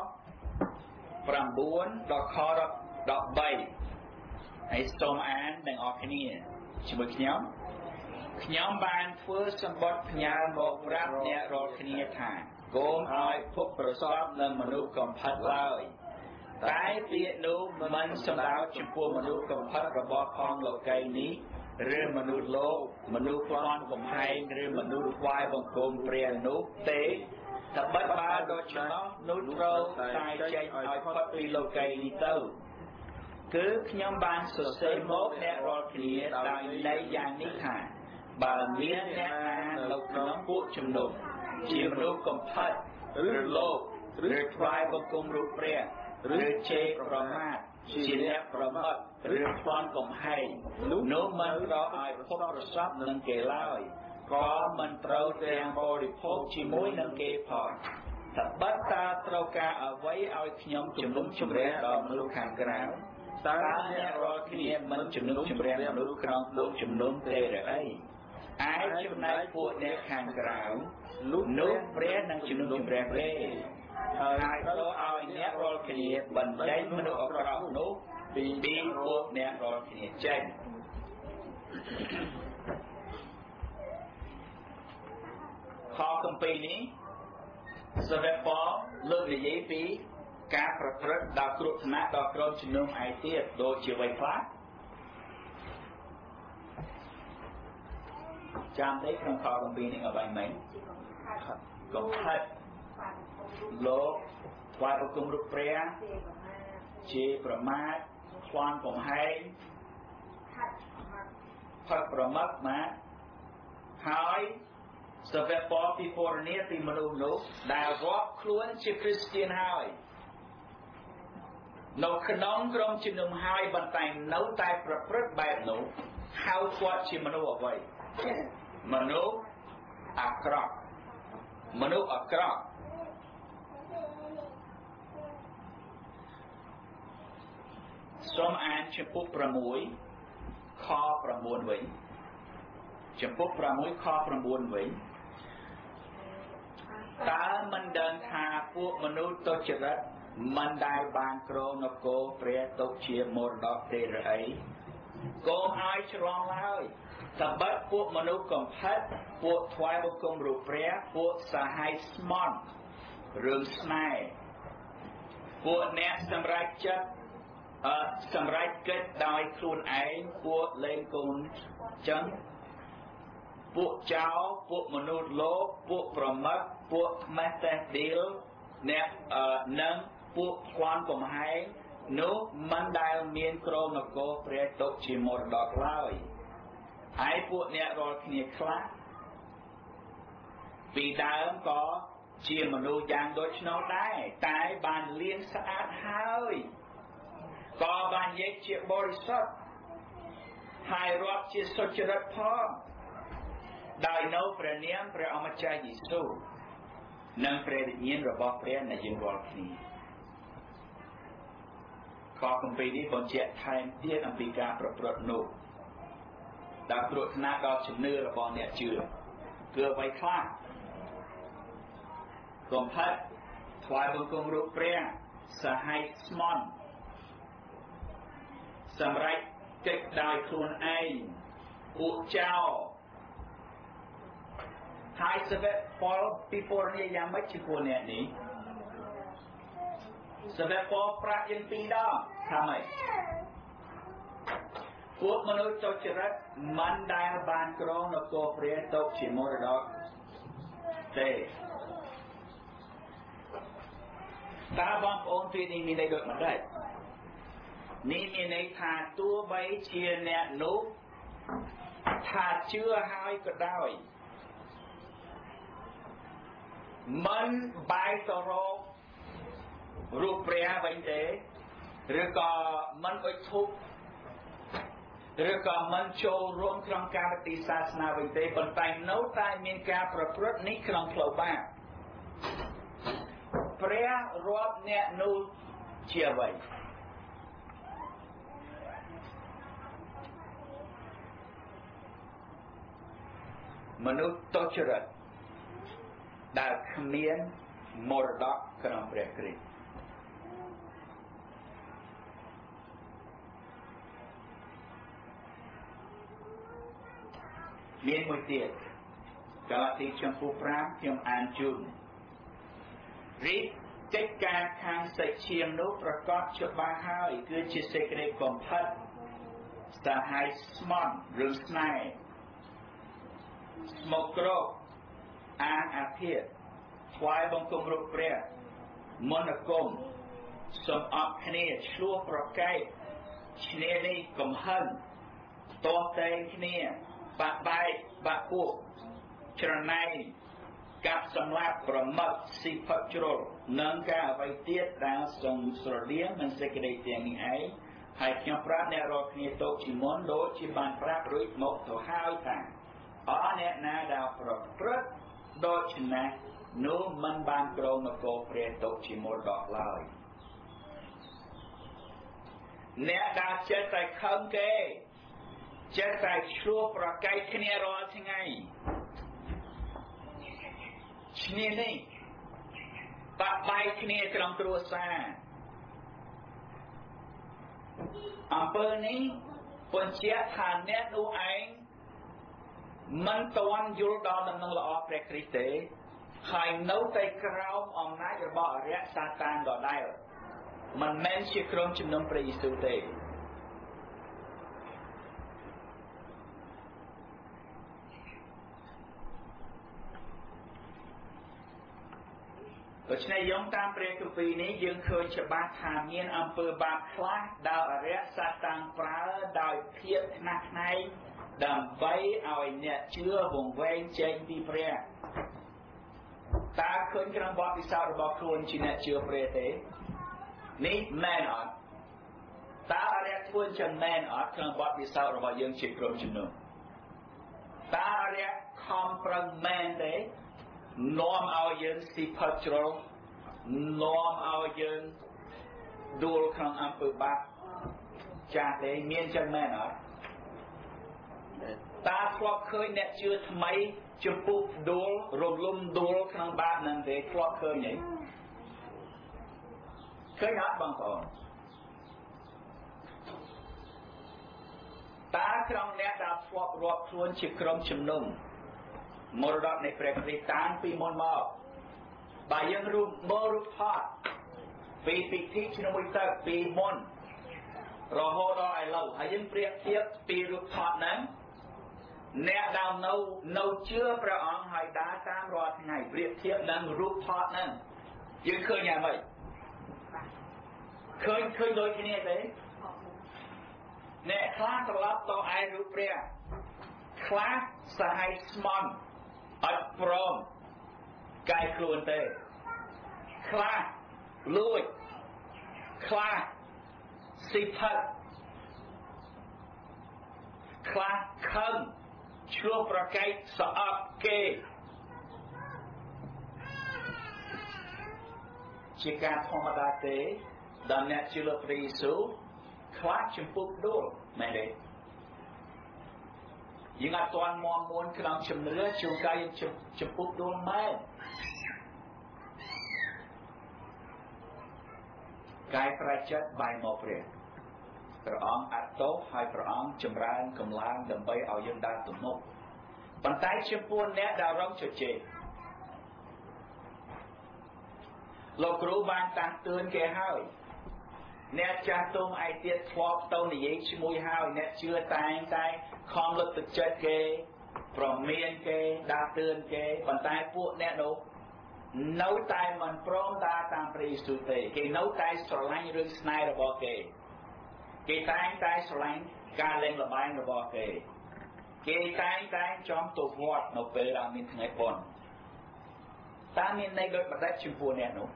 Speaker 2: nineដល់ខthirteenហើយសូមអានទាំងអស់គ្នាជាមួយខ្ញុំខ្ញុំបានធ្វើសម្បត្តិផ្ញើមកប្រាប់អ្នករាល់គ្នាថាកុំឲ្យភពប្រសពនឹងមនុស្សកំផិតឡើយតែពាក្យនោះមិនសំដៅចំពោះមនុស្សកំផិតរបស់ផងលោកីនេះឬមនុស្សលោកមនុស្សផ្លន់កំហែងឬមនុស្សថ្វាយបង្គំព្រះនោះទេតែបិទបើដូចចំណោះនោះត្រូវតែចេញឲ្យផុតពីលោកីនេះទៅគឺខ្ញុំបានសរសេរមកអ្នករាល់គ្នាដោយន័យយ៉ាងនេះថាបើមានអ្នកណានៅក្នុងពួកជំនុំជាមនុស្សកំផិតឬលោកឬថ្វាយបង្គំរូបព្រះឬជេរប្រមាថជាអ្នកប្រមាថឬផ្លន់កំហែងនោះមិនត្រូវឲ្យភពប្រសពនឹងគេឡើយក៏មិនត្រូវទាំងបរិភោគជាមួយនឹងគេផងតែបើតាត្រូវការអ្វីឲ្យខ្ញុំជំនុំជម្រះដល់មនុស្សខាងក្រៅតើអ្នករាល់គ្នាមិនជំនុំជម្រះមនុស្សក្នុងពួកជំនុំទេឬអីឯចំណែកពួកអ្នកខាងក្រៅនោះព្រះនឹងជំនុំជម្រះទេហើយត្រូវឲ្យអ្នករាល់គ្នាបណ្ដេញមនុស្សអាក្រក់នោះពីពួកអ្នករាល់គ្នាចេញខគម្ពីរនេះសវេប៉លើកនិយាយពីការប្រព្រឹត្តដល់គ្រោះថ្នាក់ដល់ក្រុមជំនុំឯទៀតដូចជាអ្វីខ្លះចាំទេក្នុងខគម្ពីរនេះអ្វីមិញកំផិតលោកថ្វាយបង្គំរូបព្រះជាប្រមាថខ្វាន់កំហែងផឹកប្រមាថណាហើយសវេប៉ពីពរនីពីមនុស្សនោះដែលរាប់ខ្លួនជាគ្រីស្ទានហើយនៅក្នុងក្រុមជំនុំហើយបន្តែនៅតែប្រព្រឹត្តបែបនោះហៅគាត់ជាមនុស្សអ្វីមនុស្សអាក្រក់មនុស្សអាក្រក់សូមអានចំពោះsixខnineវិញចំពោះប្រាំមួយខប្រាំបួនវិញតើមិនដឹងថាពួកមនុស្សទុច្ចរិតមិនដែលបានគ្រងនគរព្រះទុកជាមរតកទេឬអីកុំឲ្យច្រឡំឡើយត្បិតពួកមនុស្សកំផិតពួកថ្វាយបង្គំរូបព្រះពួកសាហាយស្មន់រឿងស្នេហ៍ពួកអ្នកសម្រេចចិត្តអឺសម្រេចកិច្ចដោយខ្លួនឯងពួកលេងកូនចឹងពួកចោរពួកមនុស្សលោកពួកប្រមឹកពួកមេតេឌីលអ្នកអឺនឹងពួកខ្វាន់កំហែងនោះមិនដែលមានគ្រងនគរព្រះទុកជាមរតកឡើយហើយពួកអ្នករាល់គ្នាខ្លះពីដើមក៏ជាមនុស្សយ៉ាងដូចនោះដែរតែបានលៀងស្អាតហើយក៏បាននិយាយជាបរិសុទ្ធហើយរាប់ជាសុចរិតផងដោយនៅព្រះនាមព្រះអម្ចាស់យេស៊ូវនិងព្រះវិញ្ញាណរបស់ព្រះនៃយើងរាល់គ្នាខគម្ពីរនេះបញ្ជាក់ថែមទៀតអំពីការប្រព្រឹត្តនោះដែលគ្រោះថ្នាក់ដល់ជំនឿរបស់អ្នកជឿគឺអ្វីខ្លះកំផិតថ្វាយបង្គំរូបព្រះសាហាយស្មន់សម្រេចកិច្ចដោយខ្លួនឯងពួកចោរហើយសវៈពលពីពរនីយ៉ាងម៉េចជាពួកអ្នកនេះសវៈពលប្រាប់យើងពីរដងថាម៉េចពួកមនុស្សទុច្ចរិតមិនដែលបានគ្រងនគរព្រះទុកជាមរតកទេតើបងប្អូនពីនេះមានន័យដូចម្ដេចនេះមានន័យថាទោះបីជាអ្នកនោះថាជឿហើយក៏ដោយមិនបែរទៅរករូបព្រះវិញទេឬក៏មិនអុជធូបឬក៏មិនចូលរួមក្នុងការពិធីសាសនាវិញទេប៉ុន្តែនៅតែមានការប្រព្រឹត្តនេះក្នុងផ្លូវបាបព្រះរាប់អ្នកនោះជាអ្វីមនុស្សទុច្ចរិតដែលគ្មានមរតកក្នុងព្រះគ្រីស្ទមានមួយទៀតកាឡាទីចំពោះប្រាំខ្ញុំអានជូនរីកកិច្ចការខាងសេចឈាមនោះប្រកបច្បាស់ហើយគឺជាសេចក្តីកំផិតសាហាយស្មន់រឿងស្នេហ៍ស្មោកគ្រោកអាងអាធិធថ្វាយបង្គំរូបព្រះមន្តអាគមសំអប់គ្នាឆ្លោះប្រកែកឈ្នានីកំហឹងតោះតែងគ្នាបាក់បែកបាក់ពួកច្រណែនកាប់សម្លាប់ប្រមឹកស៊ីផឹកជ្រុលនិងការអ្វីទៀតដែលសង្ស្រដៀងនឹងសេចក្តីទាំងនេះឯងហើយខ្ញុំប្រាប់អ្នករាល់គ្នាទៅជាមុនដូចជាបានប្រាប់រួចមកទៅហើយថាអរអ្នកណាដែលប្រព្រឹត្តដូច្នេះនោះមិនបានគ្រងនគរព្រះទុកជាមរតកឡើយអ្នកដែលចិត្តតែខឹងគេចិត្តតែឆ្លោះប្រកែកគ្នារាល់ថ្ងៃឈ្នានីបាក់បែកគ្នាក្នុងគ្រួសារអំពើនេះបញ្ជាក់ថាអ្នកនោះឯងមិនទាន់យល់ដល់ដំណឹងល្អព្រះគ្រីស្ទទេហើយនៅតែក្រោមអំណាចរបស់អរិយសាតានដដែលមិនមែនជាក្រុមជំនុំព្រះយេស៊ូវទេដូច្នេះយើងតាមព្រះគម្ពីរនេះយើងឃើញច្បាស់ថាមានអំពើបាបខ្លះដែលអរិយសាតានប្រើដោយភាពខ្នះខ្នែងដើម្បីឲ្យអ្នកជឿវង្វេងចេញពីព្រះតើឃើញក្នុងបទពិសោធន៍របស់ខ្លួនជាអ្នកជឿព្រះទេនេះមែនអត់តើអរិយធ្វើចឹងមែនអត់ក្នុងបទពិសោធន៍របស់យើងជាក្រុមជំនុំតើអរិយខំប្រឹងមែនទេនាំឲ្យយើងស៊ីផឹកជ្រុលនាំឲ្យយើងដួលក្នុងអំពើបាបចាស់ទេមានចឹងមែនអត់ ta khóc khơi nét chưa mấy chụp bút đuôi rồi lum đuôi khăn ba nên để khóc khơi nhỉ khơi hát bằng phở ta trong nét đã khóc rọt luôn chỉ trong chùm nung một đợt này phải phải tán pi môn màu bà dân rùm mơ rụp thoát pi pi thích cho nó mới tật pi môn rồi hô đó ai lâu hãy dân priệt tiếp pi rụp thoát nắng nè đào nâu nâu chưa pra ông hỏi đá tam rồi ngày priệt tiếp nắng rụp thoát nắng dân khơi nhà mày khơi khơi đôi cái này đấy nè class lắp to ai rụp priệt class sahai smon ở prom cái khuôn tê class lùi class si thật class khăn chua pra cái sa ấp kê chỉ cả thông mà đa tế đàn nét chư lập rì số class chùm phúc đô mẹ đấy nhưng mà toàn mong muốn cái lòng chùm nữa chùm cái chùm chùm phúc đô mẹ cáiประจัดใบหมอกเปรียพระองค์อัตโตให้พระองค์จำรานกำลังดำไปเอายังได้ตุ่มมุกปัญไตเชื่อปูนเนี้ยดาวร้องเฉยๆโลกรู้บางต่างเตือนแก่ห้าวเนี้ยจะตุ้มไอเดียทวอกตัวนี้ยิ่งชิมุยห้าวเนี้ยเชื่อตายตายคอมลึกตึกเจ็ดเกปรมเมียนเกดาวเตือนเกปัญไตพวกเนี้ยดูnấu tay mình prom đa tam pri su te cái nấu tay sờ lạnh rừng snai rồi bỏ kê cái tay tay sờ lạnh ca lên là bay rồi bỏ kê cái tay tay trong tổ vót nó về là mình ngày còn ta mình này đôi bắt đất chim phu nè nó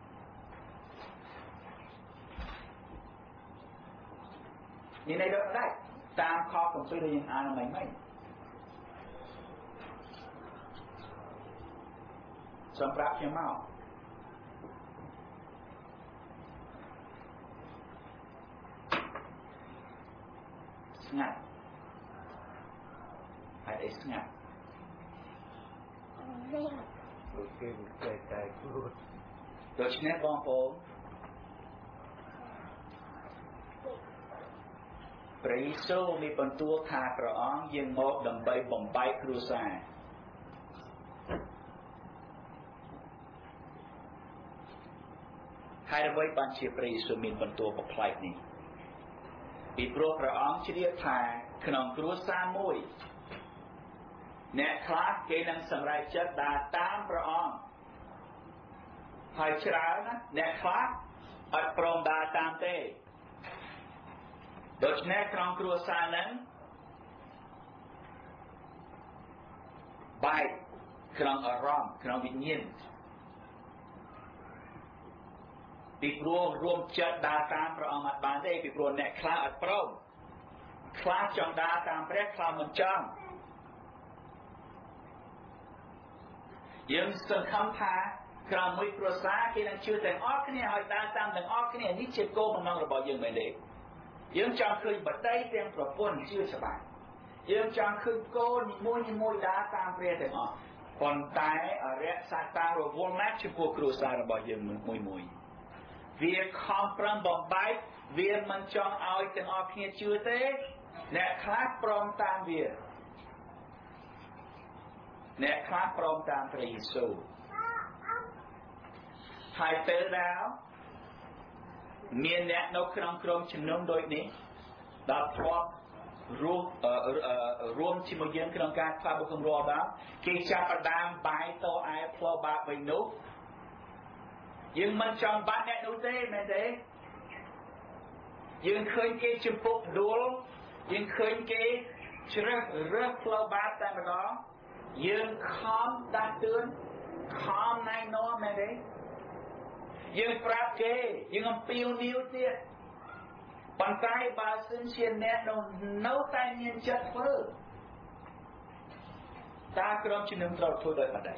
Speaker 2: như này đôi bắt đất tam kho còn tôi đi ăn mấy mấyสำหรับยังเมาสงัดอะไรสงัดโอเคใจใจพูดโดยเฉพาะบองผมพระเยซูมีบรรทุกทาพระองค์ยังมอบดำใบบ่มใบครูซาให้ไว้บัญชีปรีสุมินบนตัวปกไพรนี้ปีโปรพระองค์เฉียดทางขนมครัวซามุยเนคลาสเกนังสำไรจัดดาตามพระองค์หายชรานะเนคลาสอัดปรมดาตามเต้โดยเฉพาะขนมครัวซานั้นใบขนมอารมณ์ขนมวิญญาณปีกรัวรวมจัดดาตามพระองค์อัดบานได้ปีกรัวเนคลาอัดพร้อมคลาจังดาตามพระคลามันจังยังสังคำพาครามวิปรสาที่นั่งชื่อแต่งออกเนี่ยหอยตาตามแต่งออกเนี่ยนี่เจ็บโกมันนั่งระบายยังไม่เด็กยังจังเคยบัดได้เตรียมประปนชื่อสบายยังจังเคยโกนิมวยนิมวยดาตามพระแต่งออกคนตายอะไรซาตาโรวอลแมชพวกครูซาระบายยังมวยมวยវាខំប្រឹងបំបែកវាមិនចង់ឲ្យទាំងអស់គ្នាជឿទេអ្នកខ្លះព្រមតាមវាអ្នកខ្លះព្រមតាមព្រះយេស៊ូវហើយពេលដល់មានអ្នកនៅក្នុងក្រុមជំនុំដូចនេះដល់ធ្លាប់រួមរួមជាមួយយើងក្នុងការផ្លាស់បុគ្គលរាល់ដល់គេចាប់ផ្ដើមបាយតឯផ្លូវបាបវិញនោះយើងមិនចង់បាត់អ្នកនោះទេមែនទេយើងឃើញគេចំពុកដួលយើងឃើញគេជ្រើសរើសផ្លូវបាបតែម្ដងយើងខំដាស់តឿនខំណែនាំមែនទេយើងប្រាប់គេយើងអំពាវនាវទៀតប៉ុន្តែបើសិនជាអ្នកនោះនៅតែមានចិត្តធ្វើតើក្រុមជំនុំត្រូវធ្វើដោយបណ្ដេញ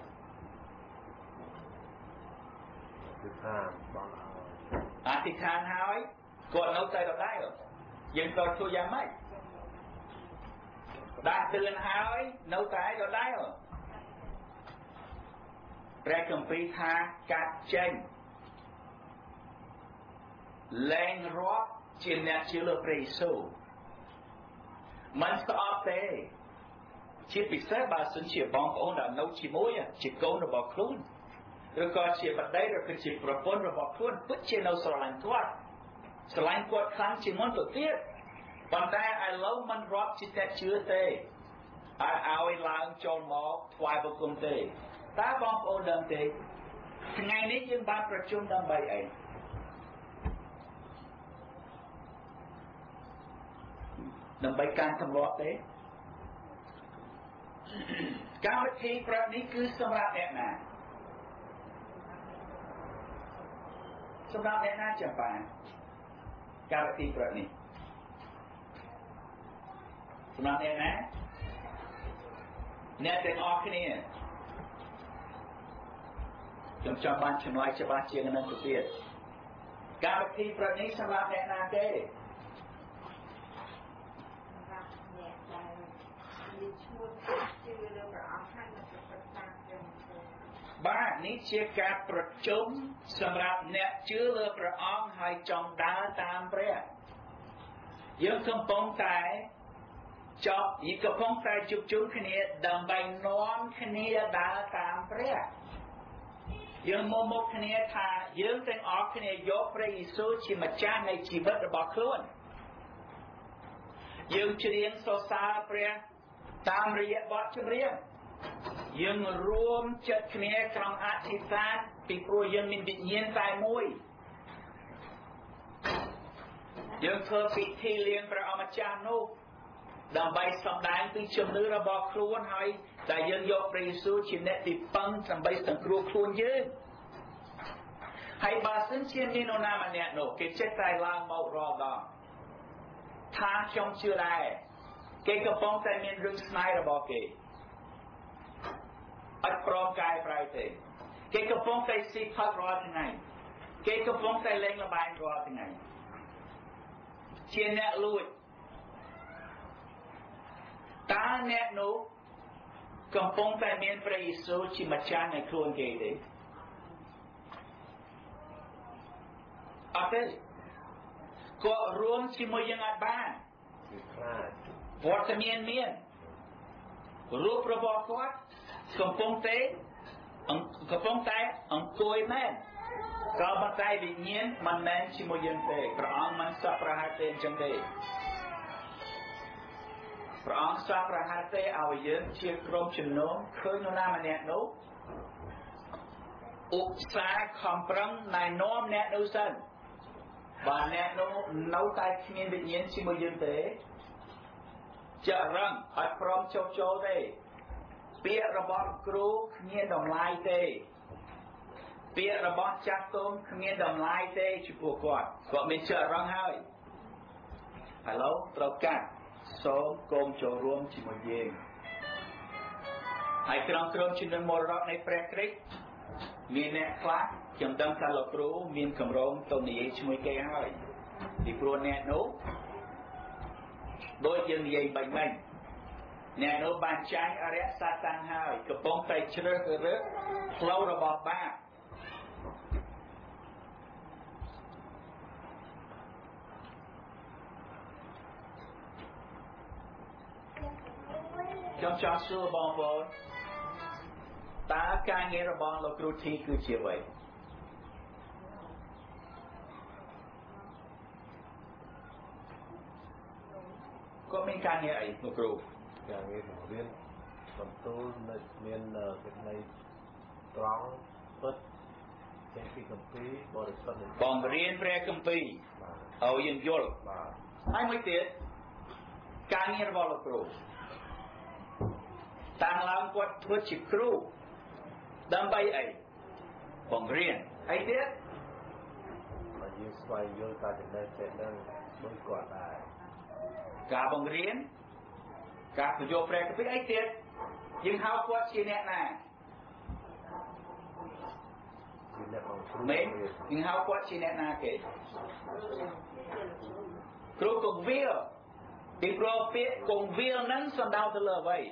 Speaker 2: អធិដ្ឋានហើយគាត់នៅតែដដែលយើងត្រូវធ្វើយ៉ាងម៉េច đãตื่นហើយនៅតែដដែលព្រះគម្ពីរថាកាត់ចេញលែងរាប់ជាអ្នកជឿលើព្រះយេស៊ូវមិនស្អប់ទេជាពិសេសបើសិនជាបងប្អូនដែលនៅជាមួយជាកូនរបស់ខ្លួនឬក៏ជាប្តីឬក៏ជាប្រពន្ធរបស់ខ្លួនពិតជានៅស្រឡាញ់គាត់ស្រឡាញ់គាត់ខ្លាំងជាងមុនទៅទៀតប៉ុន្តែឥឡូវមិនរាប់ជាអ្នកជឿទេហើយឲ្យឡើងចូលមកថ្វាយបង្គំទេតើបងប្អូនដឹងទេថ្ងៃនេះយើងបានប្រជុំដើម្បីអីដើម្បីការទម្លាប់ទេកម្មវិធីប្រនេះគឺសម្រាប់អ្នកណាសម្រាប់អ្នកណាចាំបានកម្មវិធីប្រនេះសម្រាប់អ្នកណាអ្នកទាំងអស់គ្នាខ្ញុំចង់បានឆ្លើយច្បាស់ជាងនឹងទៅទៀតកម្មវិធីប្រនេះសម្រាប់អ្នកណាទេបាទនេះជាការប្រជុំសម្រាប់អ្នកជឿលើព្រះអង្គហើយចង់ដើរតាមព្រះយើងកំពុងតែចប់យើងកំពុងតែជួបជុំគ្នាដើម្បីនាំគ្នាដើរតាមព្រះយើងមកមកគ្នាថាយើងទាំងអស់គ្នាយកព្រះយេស៊ូវជាម្ចាស់នៃជីវិតរបស់ខ្លួនយើងច្រៀងសរសើរព្រះតាមរយៈបទចម្រៀងយើងរួមចិត្តគ្នាក្នុងអធិដ្ឋានពីព្រោះយើងមានវិញ្ញាណតែមួយយើងធ្វើពិធីលៀងព្រះអម្ចាស់នោះដើម្បីសម្ដែងពីជំនឿរបស់ខ្លួនហើយដែលយើងយកព្រះយេស៊ូវជាអ្នកទីពឹងដើម្បីសង្គ្រោះខ្លួនយើងហើយបើសិនជាមាននរណាម្នាក់នោះគេចិត្តតែឡើងមករាល់ដងថាខ្ញុំជឿដែរគេកំពុងតែមានរឿងស្នេហ៍របស់គេអត់ព្រមកែប្រែទេគេកំពុងតែស៊ីផឹករាល់ថ្ងៃគេកំពុងតែលេងល្បែងរាល់ថ្ងៃជាអ្នកលួចតើអ្នកនោះកំពុងតែមានព្រះយេស៊ូវជាម្ចាស់នៃខ្លួនគេទេអត់ទេគាត់រួមជាមួយយើងអាចបានវត្តមានមានរូបរបស់គាត់កំពុងតែកំពុងតែអង្គុយមែនក៏ប៉ុន្តែវិញ្ញាណមិនមែនជាមួយយើងទេព្រះអង្គមិនសពប្រហែលទេអញ្ចឹងទេព្រះអង្គសពប្រហែលទេឲ្យយើងជាក្រុមជំនុំឃើញនរណាម្នាក់នោះឧស្សាហ៍ខំប្រឹងណែនាំអ្នកនោះសិនបើអ្នកនោះនៅតែគ្មានវិញ្ញាណជាមួយយើងទេចាក់រឹងអត់ព្រមចុះចូលទេពាក្យរបស់គ្រូគ្មានតម្លៃទេពាក្យរបស់ចាស់ទុំគ្មានតម្លៃទេចំពោះគាត់គាត់មានចាក់រឹងហើយឥឡូវត្រូវកាត់សូមកុំចូលរួមជាមួយយើងហើយក្រុមក្រុមជំនុំមរតកនៃព្រះគ្រីស្ទមានអ្នកខ្លះខ្ញុំដឹងថាលោកគ្រូមានកម្រងទៅនិយាយជាមួយគេហើយពីព្រោះអ្នកនោះដូចយើងនិយាយបាញ់មិញអ្នកនោះបានចាញ់អរិយសាតាំងហើយកំពុងតែជ្រើសរើសផ្លូវរបស់បាបខ្ញុំចង់សួរបងប្អូនតើការងាររបស់លោកគ្រូធីគឺជាអ្វីគាត់មានការងារអីលោកគ្រូ
Speaker 4: ការងារបង្រៀនបន្ទូលនៅមានសេចក្តីត្រង់ពិតចេញពីគម្ពីរបរិសុទ្ធ
Speaker 2: បង្រៀនព្រះគម្ពីរឲ្យយើងយល់
Speaker 4: បាទ
Speaker 2: ហើយមួយទៀតការងាររបស់លោកគ្រូតាំងឡើងគាត់ធ្វើជាគ្រូដើម្បីអីបង្រៀនអីទៀត
Speaker 4: បើយើងស្វែងយល់ការចំណេះចេះដឹងដូចគាត់ដែរ
Speaker 2: ការបង្រៀនការបញ្ចូលព្រះគម្ពីរអីទៀតយើងហៅគាត់ជាអ្នកណា
Speaker 4: ជាអ្នកបង្រៀន
Speaker 2: មែនយើងហៅគាត់ជាអ្នកណាគេគ្រូកងវាពីព្រោះពាក្យកងវាលហ្នឹងសំដៅទៅលើអ្វី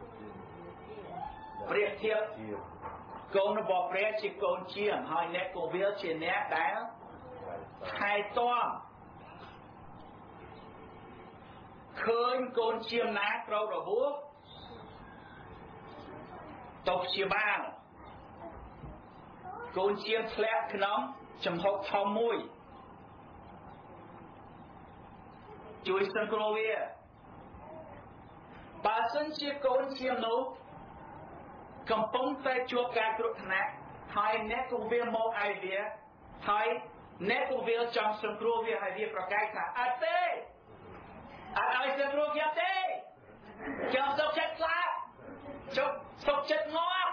Speaker 2: ប្រៀបធៀបកូនរបស់ព្រះជាកូនជាងហើយអ្នកកងវាលជាអ្នកដែលថែទាំឃើញកូនជាងណាត្រូវរបួសទៅព្យាបាលកូនជាងធ្លាក់ក្នុងចំហុកធំមួយជួយសង្គ្រោះវាបើសិនជាកូនជាងនោះកំពុងតែជួបការគ្រោះថ្នាក់ហើយអ្នកកងវាលមកឲ្យវាហើយអ្នកកងវាលចង់សង្គ្រោះវាហើយវាប្រកែកថាអត់ទេអត់ឲ្យសង្គ្រោះវាទេចង់សុខចិត្តស្លាប់ចុកសុខចិត្តងាប់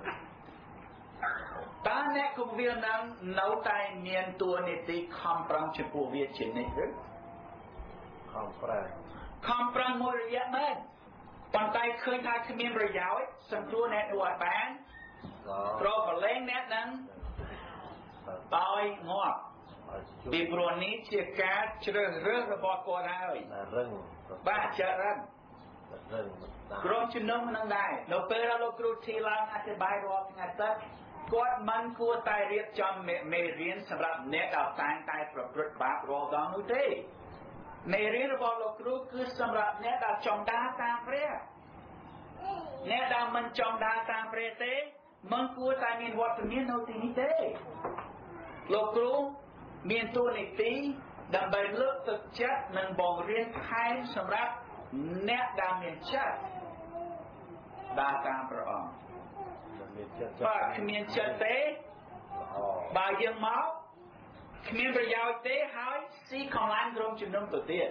Speaker 2: តើអ្នកកងវាលនឹងនៅតែមានតួនាទីខំប្រឹងចំពោះវាជានិច្ចឬ
Speaker 4: ខំប្រឹង
Speaker 2: ខំប្រឹងមួយរយៈមែនប៉ុន្តែឃើញថាគ្មានប្រយោជន៍សង្គ្រោះអ្នកនោះឲ្យបានប្រកបលែងអ្នកនឹងឲ្យងាប់ពីព្រោះនេះជាការជ្រើសរើសរបស់គាត់ហើយ
Speaker 4: រឹង
Speaker 2: បាទចរិត
Speaker 4: រឹង
Speaker 2: ក្រុមជំនុំនឹងដែរនៅពេលដែលលោកគ្រូធីឡើងអធិប្បាយរាល់ថ្ងៃទឹកគាត់មិនគួរតែរៀបចំមេរៀនសម្រាប់អ្នកដែលតែងតែប្រព្រឹត្តបាបរាល់ដងនោះទេមេរៀនរបស់លោកគ្រូគឺសម្រាប់អ្នកដែលចង់ដើរតាមព្រះអ្នកដែលមិនចង់ដើរតាមព្រះទេមិនគួរតែមានវត្តមាននៅទីនេះទេលោកគ្រូមានតួនាទីដើម្បីលើកទឹកចិត្តនិងបង្រៀនថែមសម្រាប់អ្នកដែលមានចិត្តដើរតាមព្រះអង្គបើគ្មានចិត្តទេបើយើងមកគ្មានប្រយោជន៍ទេហើយស៊ីខំឡានក្រុមជំនុំទៅទៀត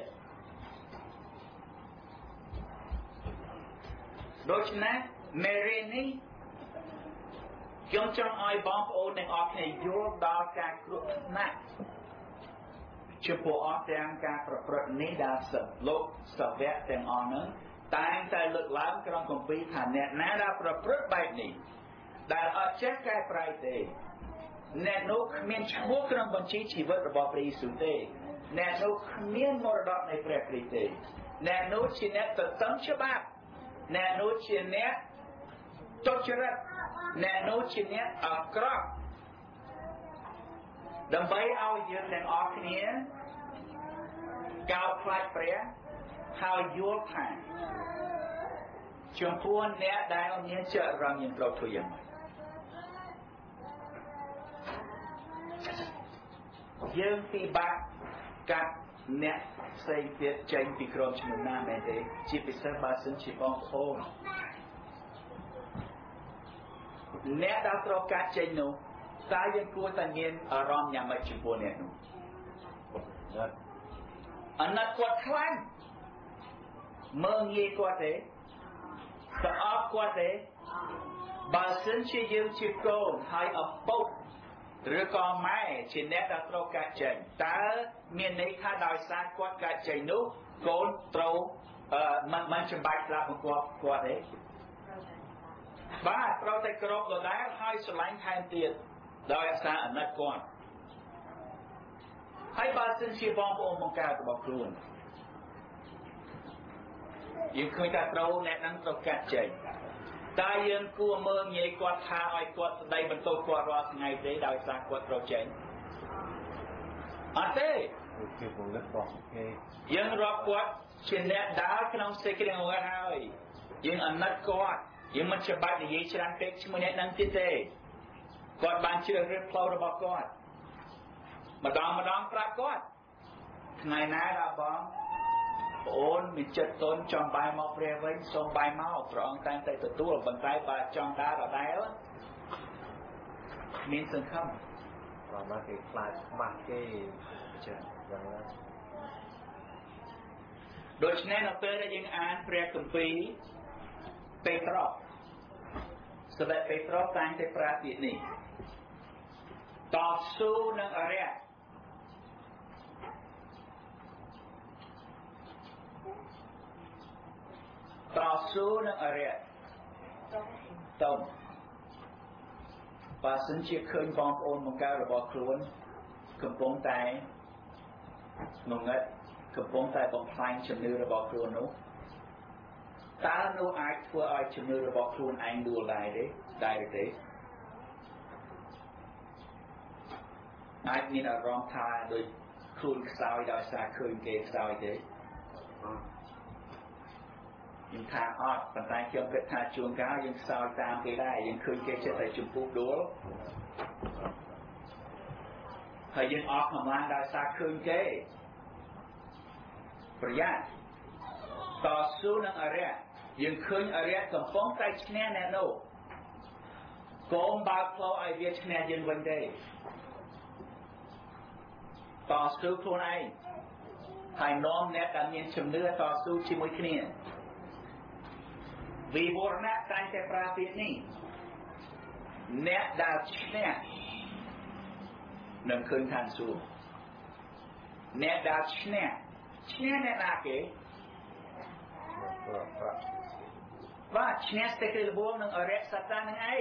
Speaker 2: ដូច្នេះមេរៀននេះខ្ញុំចង់ឲ្យបងប្អូនទាំងអស់គ្នាយល់ដល់ការគ្រោះថ្នាក់ចំពោះអស់ទាំងការប្រព្រឹត្តនេះដែលសលោកសវៈទាំងអស់ហ្នឹងតែងតែលើកឡើងក្នុងគម្ពីរថាអ្នកណាដែលប្រព្រឹត្តបែបនេះដែលអត់ចេះកែប្រែទេអ្នកនោះគ្មានឈ្មោះក្នុងបញ្ជីជីវិតរបស់ព្រះយេស៊ូវទេអ្នកនោះគ្មានមរតកនៃព្រះគ្រីស្ទទេអ្នកនោះជាអ្នកទទឹងច្បាប់អ្នកនោះជាអ្នកទុច្ចរិតអ្នកនោះជាអ្នកអាក្រក់ដើម្បីឲ្យយើងទាំងអស់គ្នាកោតខ្លាចព្រះហើយយល់ថាចំពោះអ្នកដែលមានចិត្តរឹងយើងត្រូវធ្វើយ៉ាងម៉េចយើងពិបាកកាត់អ្នកផ្សេងទៀតចេញពីក្រុមជំនុំណាមែនទេជាពិសេសបើសិនជាបងប្អូនអ្នកដែលត្រូវកាត់ចេញនោះតើយើងគួរតែមានអារម្មណ៍យ៉ាងម៉េចចំពោះអ្នកនោះអាណិតគាត់ខ្លាំងមើលងាយគាត់ទេស្អប់គាត់ទេបើសិនជាយើងជាកូនហើយឪពុកឬក៏ម៉ែជាអ្នកដែលត្រូវកាត់ចេញតើមានន័យថាដោយសារគាត់កាត់ចេញនោះកូនត្រូវអឺមិនមិនចាំបាច់ស្លាប់មកគាត់គាត់ទេបាទត្រូវតែគោរពដដែលហើយស្រឡាញ់ថែមទៀតដោយអាសាអាណិតគាត់ហើយបើសិនជាបងប្អូនបង្កើតរបស់ខ្លួនយើងឃើញថាត្រូវអ្នកនឹងត្រូវកាត់ចេញតើយើងគួរមើលងាយគាត់ថាឲ្យគាត់ស្ដីបន្ទោសគាត់រាល់ថ្ងៃទេដោយសារគាត់ត្រូវចេញអត់ទេ
Speaker 4: ជាពលិករបស់គេ
Speaker 2: យើងរាប់គាត់ជាអ្នកដើរក្នុងសេចក្តីអង្វរហើយយើងអាណិតគាត់យើងមិនច្បាច់និយាយច្រើនពេកជាមួយអ្នកនឹងទៀតទេគាត់បានជ្រើសរើសផ្លូវរបស់គាត់ម្ដងម្ដងប្រាប់គាត់ថ្ងៃណាដល់បងប្អូនមានចិត្តទន់ចង់បាយមកព្រះវិញសូមបាយមកព្រះអង្គតែងតែទទួលប៉ុន្តែបើចង់ដើរដដែលមានសង្ឃឹម
Speaker 4: ប្រហែលគេខ្លាចខ្មាស់គេចឹងចឹងណា
Speaker 2: ដូច្នេះនៅពេលដែលយើងអានព្រះគម្ពីរពេត្រុសស្ដេចពេត្រុសតែងតែប្រើពាក្យនេះតស៊ូនឹងអរិយតស៊ូនឹងអរិយតោបើសិនជាឃើញបងប្អូនបង្កើតរបស់ខ្លួនកំពុងតែងងឹតកំពុងតែបំផ្លាញជំនឿរបស់ខ្លួននោះតើនោះអាចធ្វើឲ្យជំនឿរបស់ខ្លួនឯងដួលដែរទេដែរទេអាចមានអារម្មណ៍ថាដូចខ្លួនខ្សោយដោយសារឃើញគេខ្សោយទេខ្ញុំថាអត់ប៉ុន្តែខ្ញុំគិតថាជួនកាលយើងខ្សោយតាមគេដែរយើងឃើញគេចិត្តតែជំពុះដួលហើយយើងអស់កម្លាំងដោយសារឃើញគេប្រយ័ត្នតស៊ូនឹងអរិយយើងឃើញអរិយកំពុងតែឈ្នះអ្នកនោះកុំបើកផ្លូវឲ្យវាឈ្នះយើងវិញទេតស៊ូខ្លួនឯងហើយនាំអ្នកដែលមានជំនឿតស៊ូជាមួយគ្នាវិវរណៈតែងតែប្រើពាក្យនេះអ្នកដែលឈ្នះនឹងឃើញឋានសួគ៌អ្នកដែលឈ្នះឈ្នះអ្នកណាគេបាទឈ្នះសេចក្តីល្បួងនឹងអរិយសត្តានឹងឯង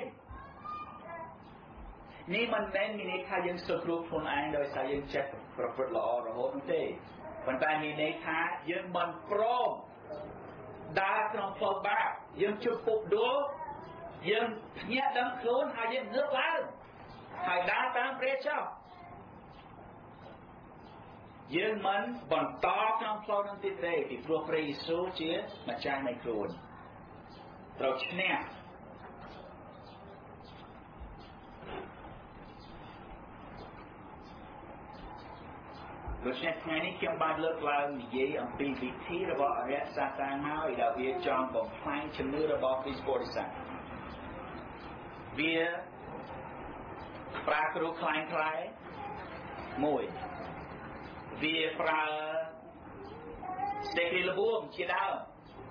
Speaker 2: នេះមិនមែនមានន័យថាយើងសុខរូបខ្លួនឯងដោយសារយើងចេះប្រព្រឹត្តល្អរហូតនោះទេប៉ុន្តែមានន័យថាយើងមិនព្រមដើរក្នុងផ្លូវបាបយើងជប់ពុកដួលយើងភ្ញាក់ដឹងខ្លួនហើយយើងងើបឡើងហើយដើរតាមព្រះចោះយើងមិនបន្តក្នុងផ្លូវនឹងទៀតទេពីព្រោះព្រះយេស៊ូវជាម្ចាស់នៃខ្លួនត្រូវឈ្នះដូច្នេះថ្ងៃនេះខ្ញុំបានលើកឡើងនិយាយអំពីវិធីរបស់អរិយសាស្ត្រហើយដែលវាចង់បំផ្លាញជំនឿរបស់គ្រីស្ទបរិស័ទវាប្រើគ្រូខ្លាំងខ្លាយមួយវាប្រើសេចក្តីល្បួងជាដើម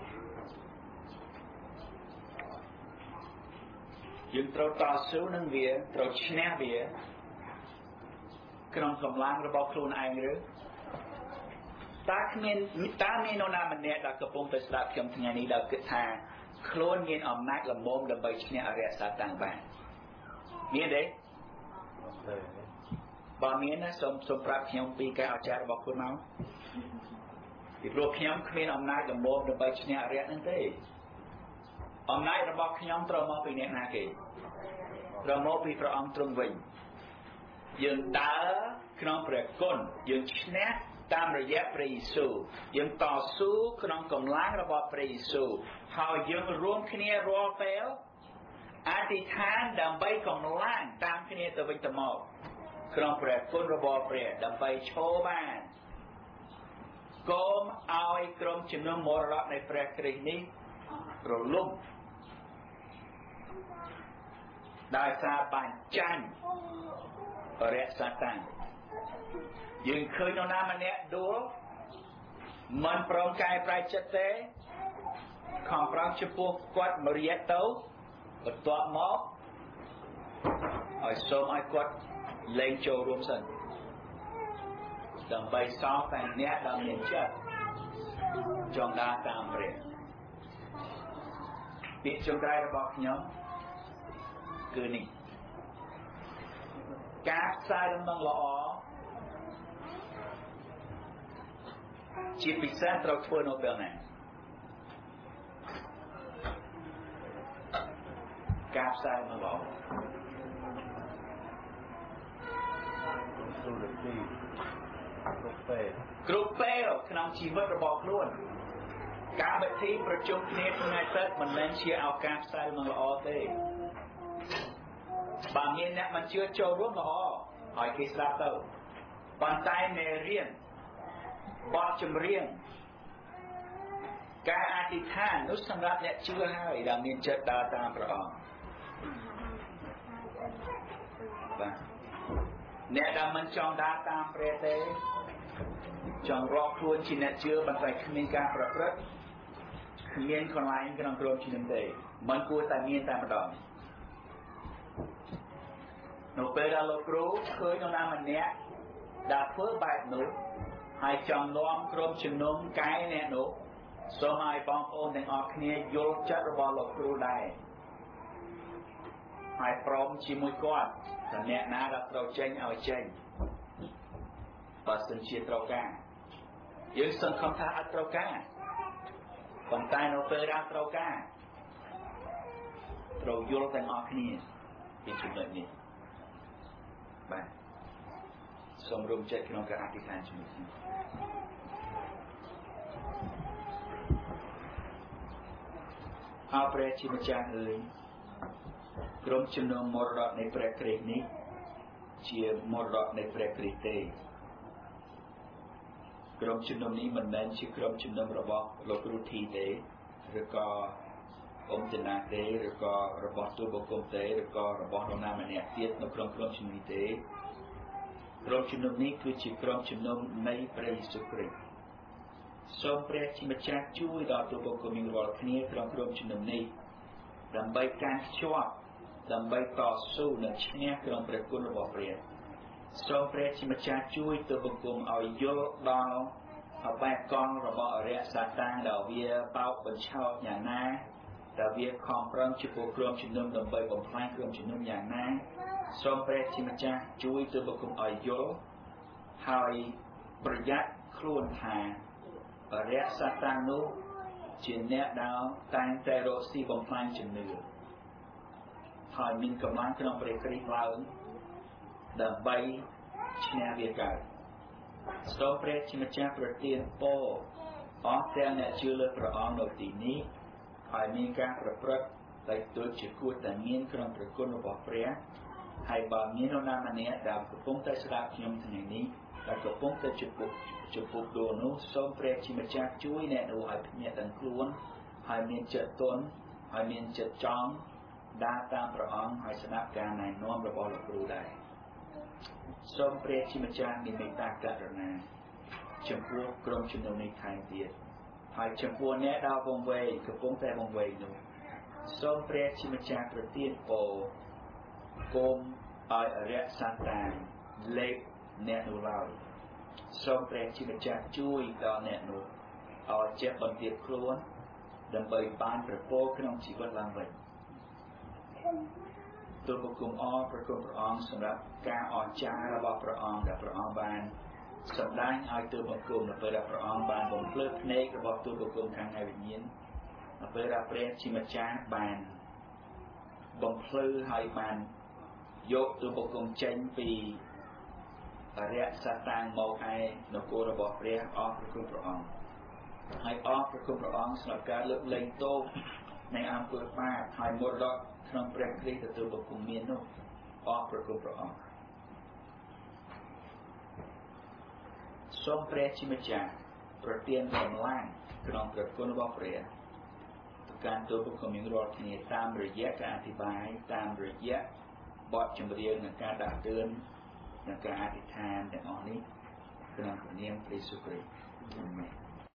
Speaker 2: យើងត្រូវតស៊ូនឹងវាត្រូវឈ្នះវាក្នុងកម្លាំងរបស់ខ្លួនឯងឬតើគ្មានតើមាននរណាម្នាក់ដែលកំពុងតែស្ដាប់ខ្ញុំថ្ងៃនេះដែលគិតថាខ្លួនមានអំណាចល្មមដើម្បីឈ្នះអរិយសត្វទាំងបានមានទេបើមានណាសូមសូមប្រាប់ខ្ញុំពីការអស្ចារ្យរបស់ខ្លួនមកពីព្រោះខ្ញុំគ្មានអំណាចល្មមដើម្បីឈ្នះអរិយនឹងទេអំណាចរបស់ខ្ញុំត្រូវមកពីអ្នកណាគេត្រូវមកពីព្រះអង្គទ្រង់វិញយើងដើរក្នុងព្រះគុណយើងឈ្នះតាមរយៈព្រះយេស៊ូវយើងតស៊ូក្នុងកម្លាំងរបស់ព្រះយេស៊ូវហើយយើងរួមគ្នារាល់ពេលអធិដ្ឋានដើម្បីកម្លាំងតាមគ្នាទៅវិញទៅមកក្នុងព្រះគុណរបស់ព្រះដើម្បីឈរបានកុំឲ្យក្រុមជំនុំមរតកនៃព្រះគ្រីស្ទនេះរលំដោយសារបានចាញ់អរិយសត្តាំងយើងឃើញនរណាម្នាក់ដួលមិនព្រមកែប្រែចិត្តទេខំប្រឹងចំពោះគាត់មរៀតទៅបន្ទាប់មកឲ្យសូមឲ្យគាត់លែងចូលរួមសិនដើម្បីសោកតែអ្នកដែលមានចិត្តចង់ដើរតាមព្រះពាក្យចុងក្រោយរបស់ខ្ញុំគឺនេះការផ្សាយដំណឹងល្អជាពិសេសត្រូវធ្វើនៅពេលណាការផ្សាយដំណឹងល្អគ្រប់ពេលគ្រប់ពេលក្នុងជីវិតរបស់ខ្លួនការវិធីប្រជុំគ្នាថ្ងៃទឹកមិនមែនជាឱកាសផ្សាយដំណឹងល្អទេបើមានអ្នកមិនជឿចូលរួមល្អឲ្យគេស្ដាប់ទៅប៉ុន្តែមេរៀនបទចម្រៀងការអធិដ្ឋាននោះសម្រាប់អ្នកជឿហើយដែលមានចិត្តដើរតាមព្រះអង្គបាទអ្នកដែលមិនចង់ដើរតាមព្រះទេចង់រកខ្លួនជាអ្នកជឿប៉ុន្តែគ្មានការប្រព្រឹត្តគ្មានកន្លែងក្នុងក្រុមជំនុំទេមិនគួរតែមានតែម្ដងនៅពេលដែលលោកគ្រូឃើញនរណាម្នាក់ដែលធ្វើបែបនោះហើយចង់នាំក្រុមជំនុំកែអ្នកនោះសូមឲ្យបងប្អូនទាំងអស់គ្នាយល់ចិត្តរបស់លោកគ្រូដែរហើយព្រមជាមួយគាត់តែអ្នកណាដែលត្រូវចេញឲ្យចេញបើសិនជាត្រូវការយើងសង្ឃឹមថាអត់ត្រូវការប៉ុន្តែនៅពេលដែលត្រូវការត្រូវយល់ទាំងអស់គ្នាពីចំណុចនេះបាទសូមរួមចិត្តក្នុងការអធិដ្ឋានជាមួយគ្នាអរព្រះជាម្ចាស់អើយក្រុមជំនុំមរតកនៃព្រះគ្រីស្ទនេះជាមរតកនៃព្រះគ្រីស្ទទេក្រុមជំនុំនេះមិនមែនជាក្រុមជំនុំរបស់លោកគ្រូធីទេឬក៏អ៊ំចនាទេឬក៏របស់ទូបង្គំទេឬក៏របស់នរណាម្នាក់ទៀតនៅក្នុងក្រុមជំនុំនេះទេក្រុមជំនុំនេះគឺជាក្រុមជំនុំនៃព្រះយេស៊ូវគ្រីស្ទសូមព្រះជាម្ចាស់ជួយដល់ទូបង្គំយើងរាល់គ្នាក្នុងក្រុមជំនុំនេះដើម្បីការខ្ជាប់ដើម្បីតស៊ូនិងឈ្នះក្នុងព្រះគុណរបស់ព្រះសូមព្រះជាម្ចាស់ជួយទូបង្គំឲ្យយល់ដល់អបែបកលរបស់អរិយសាតាំងដែលវាបោកបញ្ឆោតយ៉ាងណាដែលវាខំប្រឹងជាពួកក្រុមជំនុំដើម្បីបំផ្លាញក្រុមជំនុំយ៉ាងណាសូមព្រះជាម្ចាស់ជួយទូបង្គំឲ្យយល់ហើយប្រយ័ត្នខ្លួនថាអរិយសាតាំងនោះជាអ្នកដែលតែងតែរកស៊ីបំផ្លាញជំនឿហើយមានកម្លាំងក្នុងព្រះគ្រីស្ទឡើងដើម្បីឈ្នះវាកើតសូមព្រះជាម្ចាស់ប្រទានពរអស់ទាំងអ្នកជឿលើព្រះអង្គនៅទីនេះហើយមានការប្រព្រឹត្តដែលដូចជាគួរតែមានក្នុងព្រះគុណរបស់ព្រះហើយបើមាននរណាម្នាក់ដែលកំពុងតែស្ដាប់ខ្ញុំថ្ងៃនេះដែលកំពុងតែជពុកជពុកដូននោះសូមព្រះជាម្ចាស់ជួយអ្នកនោះឲ្យភ្ញាក់ទាំងខ្លួនហើយមានចិត្តទន់ហើយមានចិត្តចង់ដើរតាមព្រះអង្គហើយស្ដាប់ការណែនាំរបស់លោកគ្រូដែរសូមព្រះជាម្ចាស់មានមេត្តាករុណាចំពោះក្រុមជំនុំនេះថែមទៀតហើយចំពោះអ្នកដែលវង្វេងកំពុងតែវង្វេងនោះសូមព្រះជាម្ចាស់ប្រទានពរគុំឲ្យអរិយសាតាំងលេបអ្នកនោះឡើយសូមព្រះជាម្ចាស់ជួយដល់អ្នកនោះឲ្យចេះបន្ទាបខ្លួនដើម្បីបានប្រពោក្នុងជីវិតឡើងវិញទូលបង្គំអរព្រះគុណព្រះអង្គសម្រាប់ការអស្ចារ្យរបស់ព្រះអង្គដែលព្រះអង្គបានសម្ដែងឲ្យទូលបង្គំនៅពេលដែលព្រះអង្គបានបំភ្លឺភ្នែករបស់ទូលបង្គំខាងឯវិញ្ញាណនៅពេលដែលព្រះជាម្ចាស់បានបំភ្លឺហើយបានយកទូលបង្គំចេញពីអរិយសាតាំងមកឯនគររបស់ព្រះអរព្រះគុណព្រះអង្គហើយអរព្រះគុណព្រះអង្គសម្រាប់ការលើកលែងទោសនៃអំពើបាបហើយមរតកក្នុងព្រះគ្រីស្ទទទួលបង្គំមាននោះអរព្រះគុណព្រះអង្គសូមព្រះជាម្ចាស់ប្រទានកម្លាំងក្នុងព្រះគុណរបស់ព្រះទៅកាន់ទូលបង្គំយើងរាល់គ្នាតាមរយៈការអធិប្បាយតាមរយៈបទចម្រៀងនិងការដាស់តឿននិងការអធិដ្ឋានទាំងអស់នេះក្នុងព្រះនាមព្រះយេស៊ូវគ្រីស្ទអាមែន